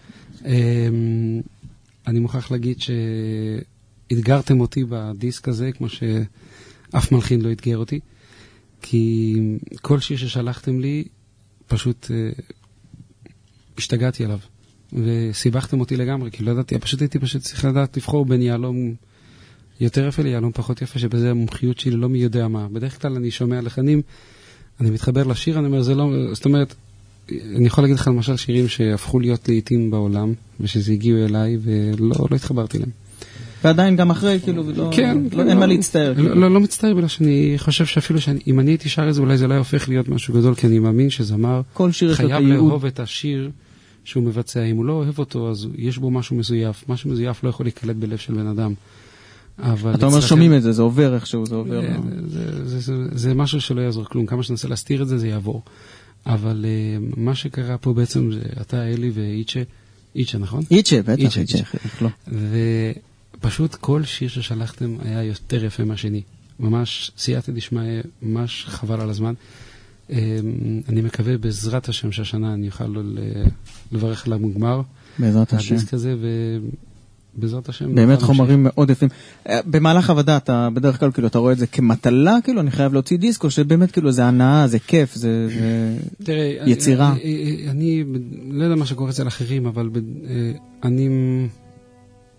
אני מוכרח להגיד שהתגרתם אותי בדיסק הזה, כמו שאף מלחין לא התגר אותי, כי כל שיר ששלחתם לי, פשוט השתגעתי עליו, וסיבכתם אותי לגמרי, כי לא ידעתי, פשוט הייתי פשוט צריך לדעת לבחור בין יעלום יותר יפה ליעלום פחות יפה, שבזה המומחיות שלי לא מי יודע מה. בדרך כלל אני שומע לחנים, אני מתחבר לשיר, אני אומר, זה לא, זאת אומרת, אני יכול להגיד לך למשל שירים שהפכו להיות לעיתים בעולם, ושזה הגיעו אליי, ולא לא התחברתי להם. ועדיין גם אחרי, כאילו, ולא, כן, לא, אין מה להצטער. לא, לא, לא מצטער, בגלל שאני חושב שאפילו שאם אני הייתי שר את זה, אולי זה לא הופך להיות משהו גדול, כי אני מאמין שזמר חייב לאהוב את השיר שהוא מבצע. אם הוא לא אוהב אותו, אז יש בו משהו מזויף. משהו מזויף לא יכול להיקלט בלב של בן אדם. אתה אומר שומעים את זה, זה עובר איכשהו, זה עובר. זה משהו שלא יעזור כלום. כמה שננסה להסתיר את זה, זה יעבור. אבל מה שקרה פה בעצם זה אתה, אלי ואיצ'ה, איצ'ה, נכון? איצ'ה, בטח, איצ'ה. ופשוט כל שיר ששלחתם היה יותר יפה מהשני. ממש סייעתא דשמיא, ממש חבל על הזמן. אני מקווה בעזרת השם שהשנה אני אוכל לברך על המוגמר. בעזרת השם. הדיסק הזה ו... בעזרת השם. באמת חומרים מאוד יפים. במהלך עבודה, אתה בדרך כלל, כאילו, אתה רואה את זה כמטלה, כאילו, אני חייב להוציא דיסק, או שבאמת, כאילו, זה הנאה, זה כיף, זה יצירה. אני לא יודע מה שקורה אצל אחרים, אבל אני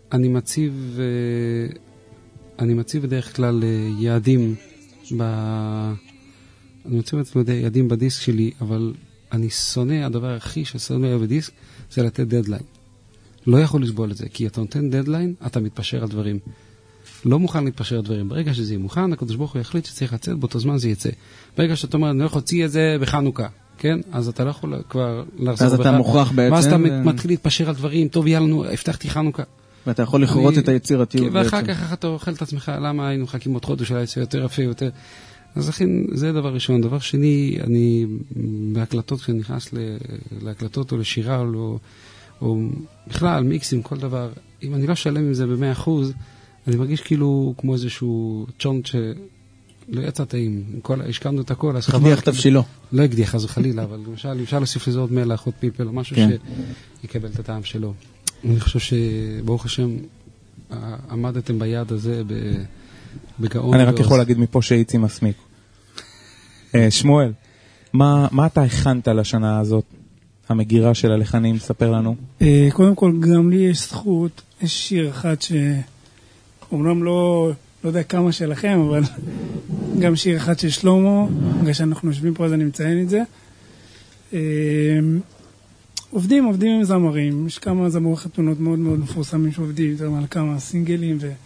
אני מציב, אני מציב בדרך כלל יעדים, ב... אני מציב את יעדים בדיסק שלי, אבל אני שונא, הדבר הכי ששונא בדיסק, זה לתת דדליין. לא יכול לסבול את זה, כי אתה נותן דדליין, אתה מתפשר על דברים. לא מוכן להתפשר על דברים. ברגע שזה יהיה מוכן, הקדוש ברוך הוא יחליט שצריך לצאת, באותו זמן זה יצא. ברגע שאתה אומר, אני לא יכול להוציא את זה בחנוכה, כן? אז אתה לא יכול כבר לחזור. אז אתה מוכרח בעצם. ואז אתה מתחיל להתפשר על דברים, טוב, יאללה, נו, הבטחתי חנוכה. ואתה יכול לכרות את היצירתיות. ואחר כך אתה אוכל את עצמך, למה היינו מחכים עוד חודש, אולי יצא יותר יפה, יותר... אז לכן, זה דבר ראשון. דבר שני, אני, בהקלטות, כשאני נכנס להקלטות או לשירה, או, או בכלל, מיקסים, כל דבר, אם אני לא שלם עם זה ב-מאה אחוז, אני מרגיש כאילו כמו איזשהו צ'ונט שלא יצא טעים. השקענו את הכל, אז חבל... הגדיח תבשילו. לא הגדיח, אז חלילה, אבל למשל, אפשר להוסיף לזה עוד מלח, עוד פלפל, או משהו שיקבל את הטעם שלו. אני חושב שברוך השם, עמדתם ביעד הזה בגאון. אני רק יכול להגיד מפה שאיצי מסמיק. שמואל, מה אתה הכנת לשנה הזאת? המגירה של הלחנים, ספר לנו. קודם כל, גם לי יש זכות, יש שיר אחד שאומנם לא, לא יודע כמה שלכם, אבל גם שיר אחד של שלמה, בגלל שאנחנו יושבים פה אז אני מציין את זה. עובדים, עובדים עם זמרים, יש כמה זמרי חתונות מאוד מאוד מפורסמים שעובדים, יותר מעל כמה סינגלים ו...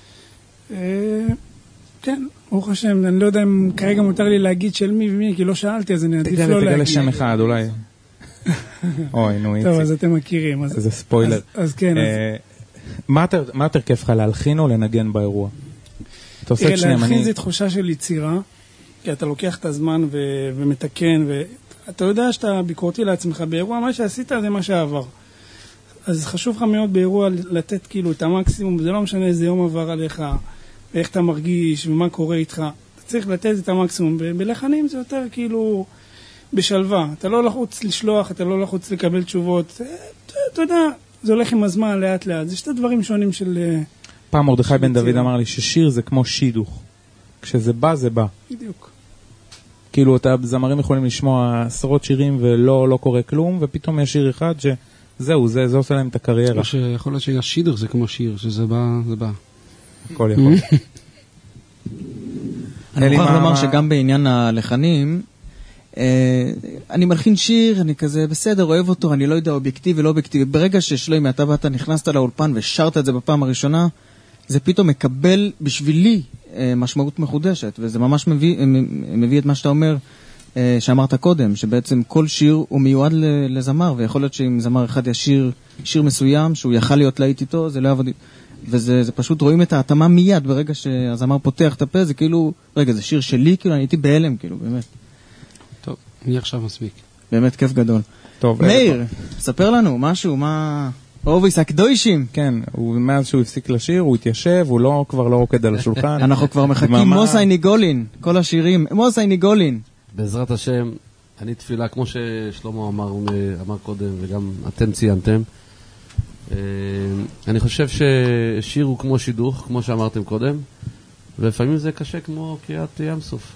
כן, ברוך השם, אני לא יודע אם כרגע מותר לי להגיד של מי ומי, כי לא שאלתי, אז אני עדיף לא להגיד. תגלה שם אחד, אולי. אוי, נו, איציק. טוב, אז אתם מכירים. זה ספוילר. אז כן. מה יותר כיף לך, להלחין או לנגן באירוע? אתה עושה את שניהם. להלחין זה תחושה של יצירה, כי אתה לוקח את הזמן ומתקן, ואתה יודע שאתה ביקורתי לעצמך באירוע, מה שעשית זה מה שעבר. אז חשוב לך מאוד באירוע לתת כאילו את המקסימום, זה לא משנה איזה יום עבר עליך, ואיך אתה מרגיש ומה קורה איתך. אתה צריך לתת את המקסימום. בלחנים זה יותר כאילו בשלווה. אתה לא לחוץ לשלוח, אתה לא לחוץ לקבל תשובות. אתה יודע, זה הולך עם הזמן לאט לאט. זה שתי דברים שונים של... פעם מרדכי בן דוד אמר לי ששיר זה כמו שידוך. כשזה בא, זה בא. בדיוק. כאילו, אתה זמרים יכולים לשמוע עשרות שירים ולא לא קורה כלום, ופתאום יש שיר אחד שזהו, זה, זה עושה להם את הקריירה. שיכול להיות שהשידוך זה כמו שיר, שזה בא, זה בא. הכל יכול. אני מוכרח לומר שגם בעניין הלחנים, אני מלחין שיר, אני כזה בסדר, אוהב אותו, אני לא יודע, אובייקטיבי ולא אובייקטיבי. ברגע ששלומי, אתה ואתה נכנסת לאולפן ושרת את זה בפעם הראשונה, זה פתאום מקבל בשבילי משמעות מחודשת, וזה ממש מביא, מביא את מה שאתה אומר, שאמרת קודם, שבעצם כל שיר הוא מיועד לזמר, ויכול להיות שאם זמר אחד ישיר שיר מסוים, שהוא יכל להיות להיט איתו, זה לא יעבוד. וזה זה פשוט רואים את ההתאמה מיד, ברגע שהזמר פותח את הפה, זה כאילו, רגע, זה שיר שלי, כאילו, אני הייתי בהלם, כאילו, באמת. טוב, מי עכשיו מספיק? באמת כיף גדול. טוב, מאיר, ספר לנו משהו, מה... אורביס הקדושים. כן, הוא, מאז שהוא הפסיק לשיר, הוא התיישב, הוא לא, כבר לא רוקד על השולחן. אנחנו כבר מחכים, מוסי ניגולין, כל השירים, מוסי ניגולין. בעזרת השם, אני תפילה, כמו ששלמה אמר, אמר קודם, וגם אתם ציינתם, אני חושב ששיר הוא כמו שידוך, כמו שאמרתם קודם, ולפעמים זה קשה כמו קריאת ים סוף.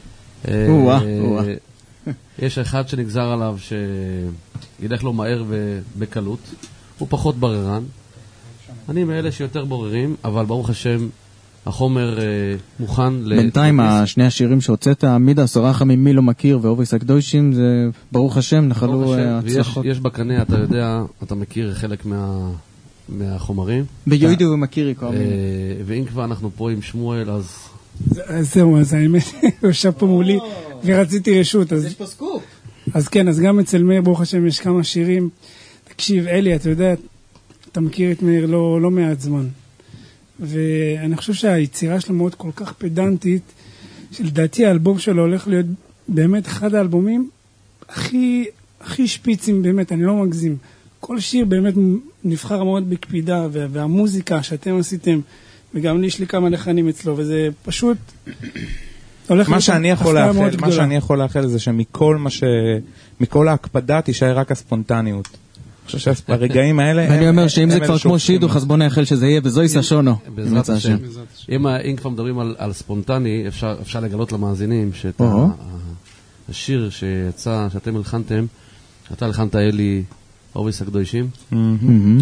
יש אחד שנגזר עליו שילך לו מהר ובקלות, הוא פחות בררן. אני מאלה שיותר בוררים, אבל ברוך השם, החומר מוכן. בינתיים, השני השירים שהוצאת, מידה סורחה ממי לא מכיר ואורביס הקדושים, זה ברוך השם, נחלו הצלחות. יש בקנה, אתה יודע, אתה מכיר חלק מהחומרים. ביועידו ומכירי, כה אמינו. ואם כבר אנחנו פה עם שמואל, אז... זהו, אז האמת, הוא יושב פה מולי, ורציתי רשות. יש פה סקופ. אז כן, אז גם אצל מאיר, ברוך השם, יש כמה שירים. תקשיב, אלי, אתה יודע, אתה מכיר את מאיר לא מעט זמן. ואני חושב שהיצירה שלו מאוד כל כך פדנטית, שלדעתי האלבום שלו הולך להיות באמת אחד האלבומים הכי, הכי שפיצים, באמת, אני לא מגזים. כל שיר באמת נבחר מאוד בקפידה, והמוזיקה שאתם עשיתם, וגם לי יש לי כמה לחנים אצלו, וזה פשוט... מה שאני יכול לאחל, מה שאני יכול לאחל זה שמכל מה ש... מכל ההקפדה תישאר רק הספונטניות. אני חושב שהרגעים האלה... ואני אומר שאם זה כבר כמו שידוך, אז בוא נאחל שזה יהיה בזוהי סשונו. בעזרת השם. אם כבר מדברים על ספונטני, אפשר לגלות למאזינים שאת השיר שיצא, שאתם הלחנתם, אתה הלחנת אלי אורביס הקדושים,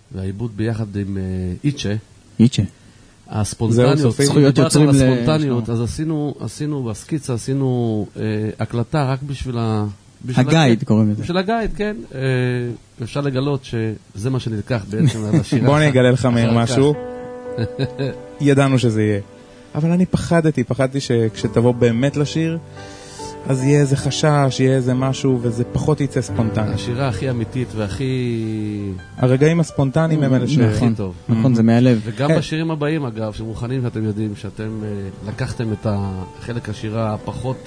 והעיבוד ביחד עם איצ'ה. איצ'ה. הספונטניות, זכויות יוצרים הספונטניות, אז עשינו, עשינו בסקיצה, עשינו אה, הקלטה רק בשביל ה... הגייד קוראים לזה. בשביל הגייד, כן. אה, אפשר לגלות שזה מה שנלקח בעצם על השירה. בוא אני אגלה לך מהר משהו. ידענו שזה יהיה. אבל אני פחדתי, פחדתי שכשתבוא באמת לשיר, אז יהיה איזה חשש, יהיה איזה משהו, וזה פחות יצא ספונטני. השירה הכי אמיתית והכי... הרגעים הספונטניים הם אלה שהכי טוב. נכון, זה מהלב. וגם בשירים הבאים, אגב, שמוכנים, שאתם יודעים, שאתם לקחתם את החלק השירה הפחות...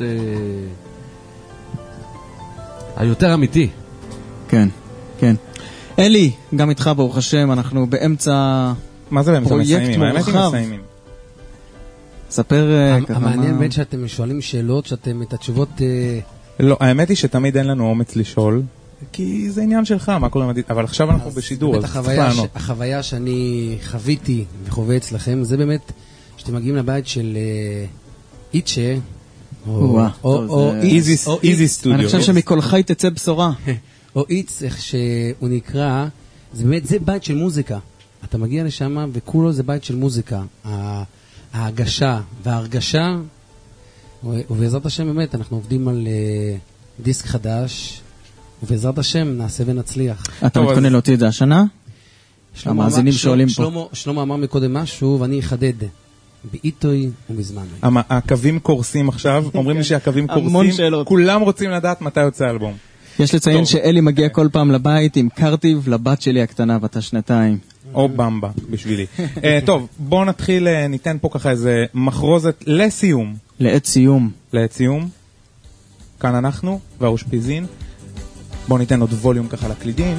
היותר אמיתי. כן, כן. אלי, גם איתך ברוך השם, אנחנו באמצע... מה זה באמצע מסיימים? האמת היא מסיימים. ספר ככה מה... המעניין באמת שאתם שואלים שאלות, שאתם את התשובות... לא, האמת היא שתמיד אין לנו אומץ לשאול, כי זה עניין שלך, מה קורה מדהים, אבל עכשיו אנחנו בשידור, אז צריך לענות. החוויה שאני חוויתי וחווה אצלכם, זה באמת שאתם מגיעים לבית של איצ'ה, או איזי סטודיו. אני חושב שמכל חי תצא בשורה. או איץ, איך שהוא נקרא, זה באמת, זה בית של מוזיקה. אתה מגיע לשם וכולו זה בית של מוזיקה. ההגשה וההרגשה, ובעזרת השם באמת אנחנו עובדים על דיסק חדש, ובעזרת השם נעשה ונצליח. אתה מתכונן להוציא את זה השנה? המאזינים שואלים פה. שלמה אמר מקודם משהו ואני אחדד. באיתוי ומזמן. הקווים קורסים עכשיו, אומרים לי שהקווים קורסים, כולם רוצים לדעת מתי יוצא האלבום. יש לציין שאלי מגיע כל פעם לבית עם קרטיב לבת שלי הקטנה, בת השנתיים. או במבה, בשבילי. טוב, בואו נתחיל, ניתן פה ככה איזה מחרוזת לסיום. לעת סיום. לעת סיום. כאן אנחנו, והאושפיזין. בואו ניתן עוד ווליום ככה לקלידים.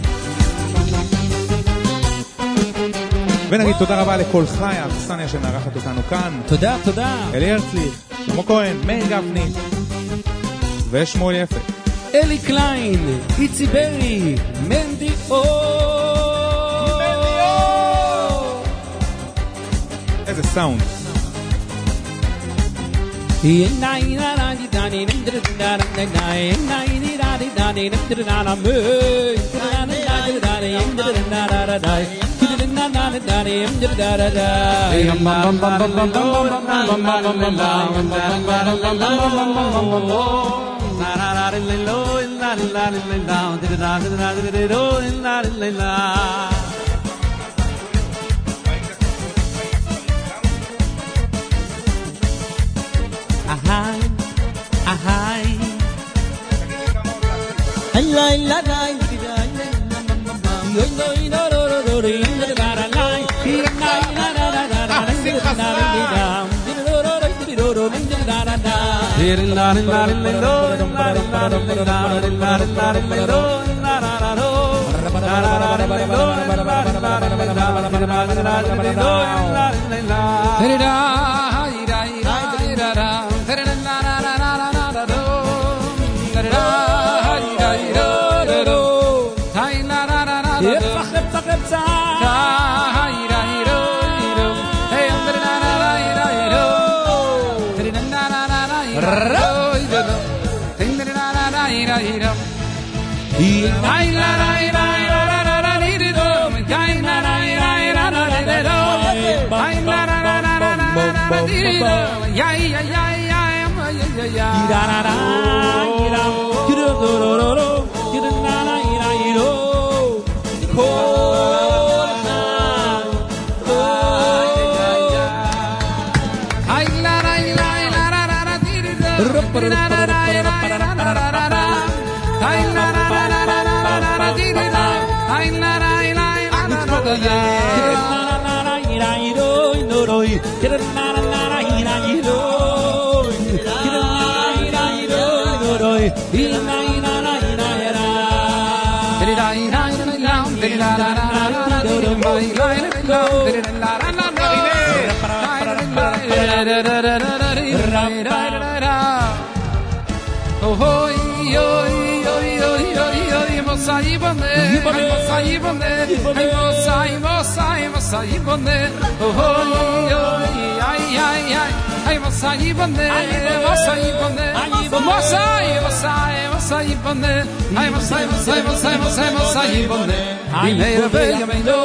ונגיד תודה רבה לכל חי, האכסניה שמארחת אותנו כאן. תודה, תודה. אלי הרצליך, שלמה כהן, מאיר גפני, ושמואל יפה. אלי קליין, איצי ברי, מנדי אור. איזה סאונד. Ahai, ahai. Ay la la la. Yo no no no no no no la la la. Na na na na na. Simcha Sram. Ay Masai Bone, Masai Bone, Masai, Masai, Masai Bone, Ay Masai, Masai, Masai, Masai, Masai Bone, Imei Ve Yameino,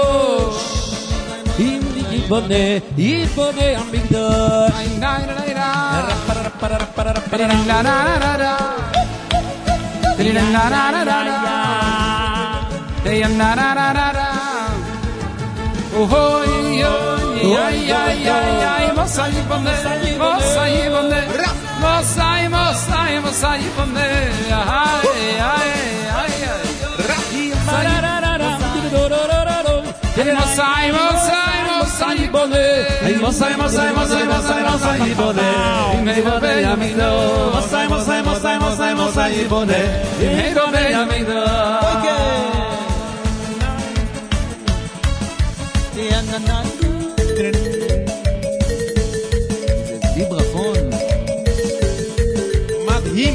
Imli Bone, Ibone Amigdash. Ay na na na na, na na na na, na na na na na, hey na na na na na, oh oh oh, ay ay ay ay, Masai Bone, Masai Bone, Masai, Masai, Masai Bone, ay ay ay ay, Masai, Masai, Masai Bone, Masai, Masai, Masai, Masai, Masai Bone, Imei Ve Yameino, Masai, Masai, Masai, Masai, Masai Bone, Imei Ve Yameino. ויברפון מדהים.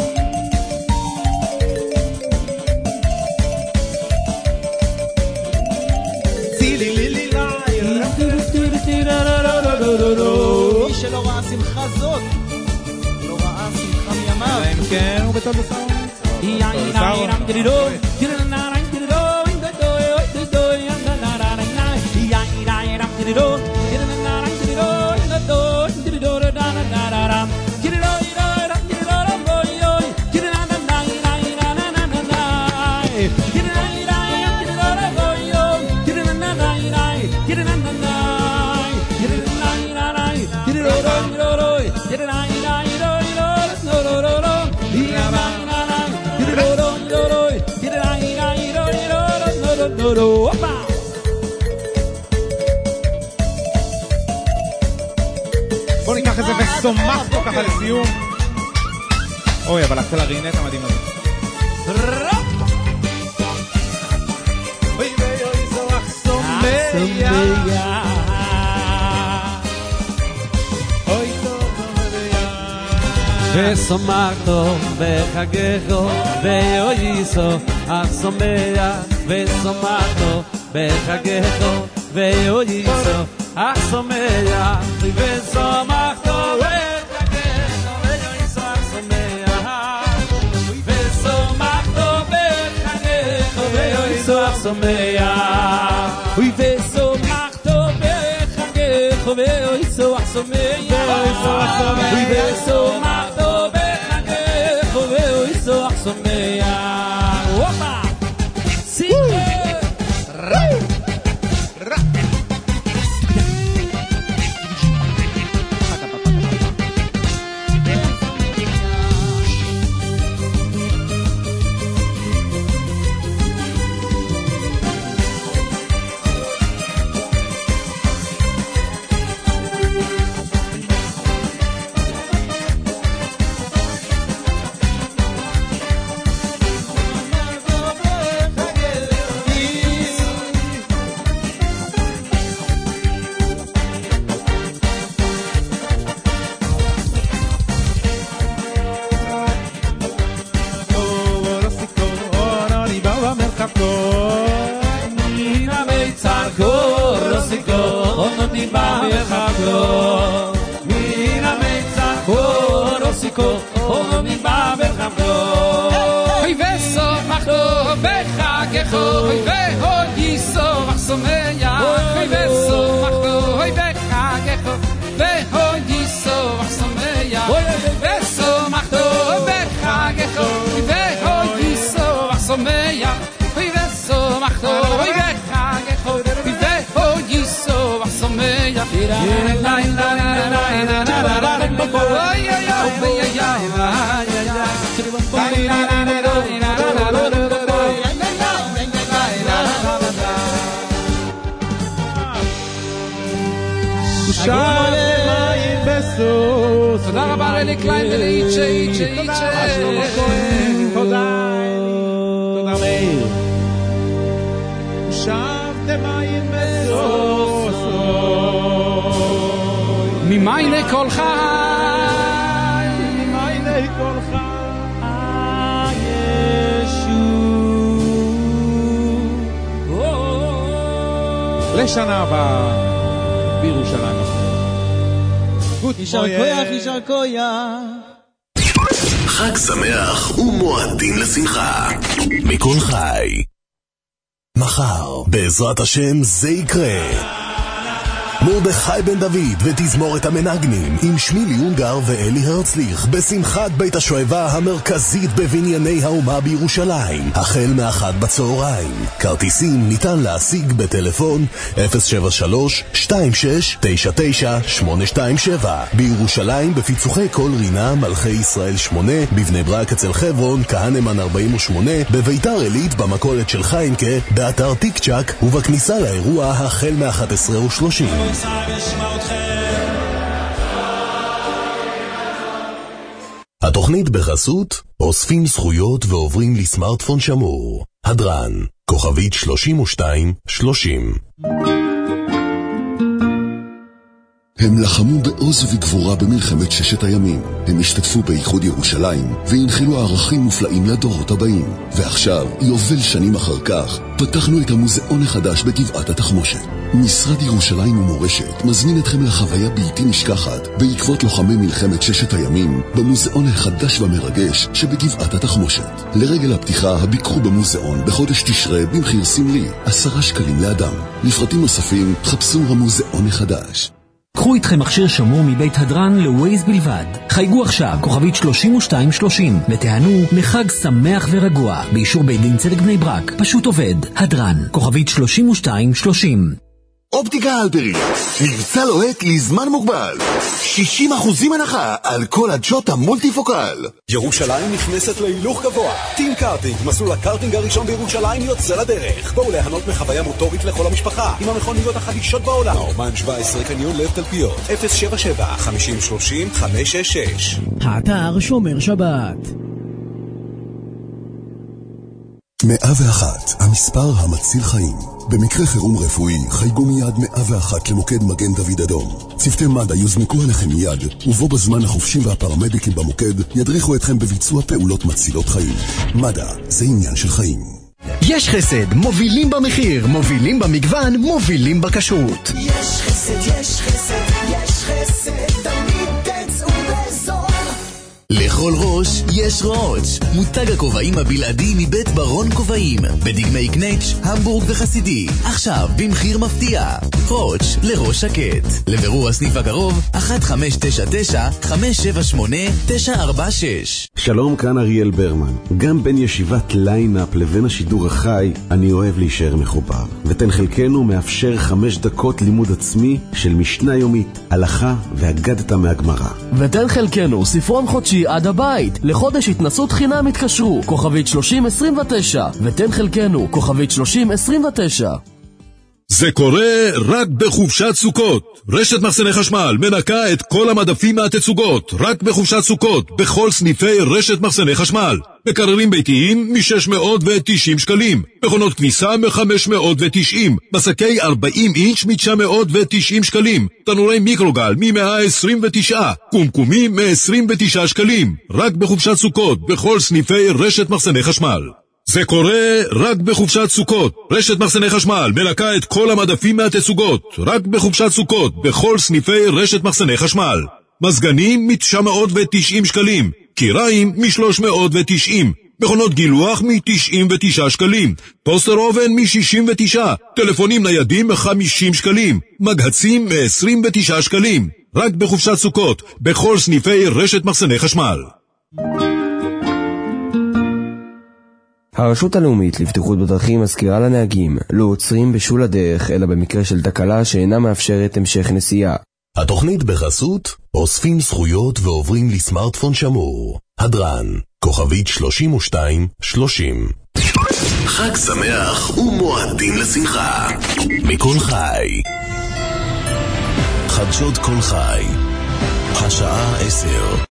צילי לילי לילה. מי שלא ראה שמחה זאת לא ראה שמחה מימיו. אם כן הוא בצד הסאונד. בוא ניקח את זה וסומך פה ככה לסיום. אוי, אבל הקלרינט המדהים הזה. אוי ואי אוי זרח סומיה. אוי סומיה. וסומכתו בחגךו ואויסו אך סומיה. וסומכתו בחגךו ואויסו אך סומיה. וסומכתו בחגךו ואויסו אך סומיה. וסומכתו בחגךו ואויסו אך סומיה. וסומכתו בחגךו ואויסו אך סומיה. וסומכתו בחגךו ואויסו אך סומיה. הופה! סיכה! תודה רבה ללי קליין ולאיצ'ה, איצ'ה, איצ'ה. תודה. תודה מאיר. שבתם מים בסוסו. ממיינה כל חי. ממיינה כל חי. ישו. לשנה הבאה בירושלים. יישר כוח, יישר כוח. חג שמח ומועדים לשמחה מכל חי. מחר, בעזרת השם, זה יקרה. מרדכי בן דוד ותזמורת המנגנים עם שמילי יונגר ואלי הרצליך בשמחת בית השואבה המרכזית בבנייני האומה בירושלים החל מאחת בצהריים. כרטיסים ניתן להשיג בטלפון אפס שבע שלוש שתיים שש תשע תשע שמונה שתיים שבע, בירושלים בפיצוחי כל רינה מלכי ישראל שמונה, בבני ברק אצל חברון כהנמן ארבעים ושמונה, בביתר עילית במכולת של חיינקה, באתר טיק צ'ק ובכניסה לאירוע החל מ-אחת עשרה ושלושים. התוכנית בחסות אוספים זכויות ועוברים לסמארטפון שמור. הדרן, כוכבית שלושים ושתיים שלושים. הם לחמו בעוז ובגבורה במלחמת ששת הימים. הם השתתפו באיחוד ירושלים והנחילו ערכים מופלאים לדורות הבאים. ועכשיו, יובל שנים אחר כך, פתחנו את המוזיאון החדש בגבעת התחמושת. משרד ירושלים ומורשת מזמין אתכם לחוויה בלתי נשכחת בעקבות לוחמי מלחמת ששת הימים במוזיאון החדש והמרגש שבגבעת התחמושת. לרגל הפתיחה הביקרו במוזיאון בחודש תשרה במחיר סמלי עשרה שקלים לאדם. לפרטים נוספים חפשו המוזיאון החדש. קחו איתכם מכשיר שמור מבית הדרן לווייז בלבד. חייגו עכשיו כוכבית שלושים ושתיים שלושים ותיהנו מחג שמח ורגוע באישור בית דין צדק בני ברק. פשוט עובד. הדרן, כוכבית שלושים ושתיים שלושים. אופטיקה הלפרין, מבצע לוהט לזמן מוגבל, שישים אחוזים הנחה על כל הדשות המולטיפוקל. ירושלים נכנסת להילוך גבוה. טים קארטינג, מסלול הקארטינג הראשון בירושלים יוצא לדרך. בואו להנות מחוויה מוטורית לכל המשפחה עם המכוניות החדישות בעולם. אומן שבע עשרה קניון לב תלפיות, אפס שבע שבע חמישים שלושים חמש שש שש. האתר שומר שבת. מאה ואחת, המספר המציל חיים. במקרה חירום רפואי, חייגו מיד מאה ואחת למוקד מגן דוד אדום. צוותי מד"א יוזנקו עליכם מיד, ובו בזמן החופשים והפרמדיקים במוקד ידריכו אתכם בביצוע פעולות מצילות חיים. מד"א, זה עניין של חיים. יש חסד, מובילים במחיר, מובילים במגוון, מובילים בכשרות. יש חסד, יש חסד, יש חסד, תמיד תצאו בזול. לכל ראש יש ראש. מותג הכובעים הבלעדי מבית ברון כובעים בדגמי קנץ', המבורג וחסידי. עכשיו במחיר מפתיע. ראש לראש שקט. לבירור הסניף הקרוב אחת חמש תשע תשע חמש שבע שמונה תשע ארבע שש. שלום, כאן אריאל ברמן. גם בין ישיבת ליינאפ לבין השידור החי אני אוהב להישאר מחובר. ותן חלקנו מאפשר חמש דקות לימוד עצמי של משנה יומית, הלכה והגדתה מהגמרא. ותן חלקנו ספרון חודשי עד הבית. לחודש התנסות חינם התקשרו כוכבית שלושים עשרים ותשע ותן חלקנו כוכבית שלושים עשרים ותשע. זה קורה רק בחופשת סוכות. רשת מחסני חשמל מנקה את כל המדפים מהתצוגות רק בחופשת סוכות בכל סניפי רשת מחסני חשמל. מקררים ביתיים מ-שש מאות ותשעים שקלים, מכונות כביסה מ-חמש מאות ותשעים, מסקי ארבעים אינץ' מ-תשע מאות ותשעים שקלים, תנורי מיקרוגל מ-מאה עשרים ותשע, קומקומים מ-עשרים ותשעה שקלים, רק בחופשת סוכות בכל סניפי רשת מחסני חשמל. זה קורה רק בחופשת סוכות. רשת מחסני חשמל מנקה את כל המדפים מהתצוגות רק בחופשת סוכות בכל סניפי רשת מחסני חשמל. מזגנים מ-תשע מאות ותשעים שקלים, קיריים מ-שלוש מאות ותשעים, מכונות גילוח מ-תשעים ותשעה שקלים, טוסטר אובן מ-שישים ותשע, טלפונים ניידים מ-חמישים שקלים, מגהצים מ-עשרים ותשעה שקלים, רק בחופשת סוכות בכל סניפי רשת מחסני חשמל. הרשות הלאומית לבטיחות בדרכים מזכירה לנהגים, לא עוצרים בשול הדרך אלא במקרה של תקלה שאינה מאפשרת המשך נסיעה. התוכנית בחסות אוספים זכויות ועוברים לסמארטפון שמור. הדרן, כוכבית שלושים ושתיים שלושים. חג שמח ומועדים לשמחה מכל חי. חדשות כל חי, השעה עשר.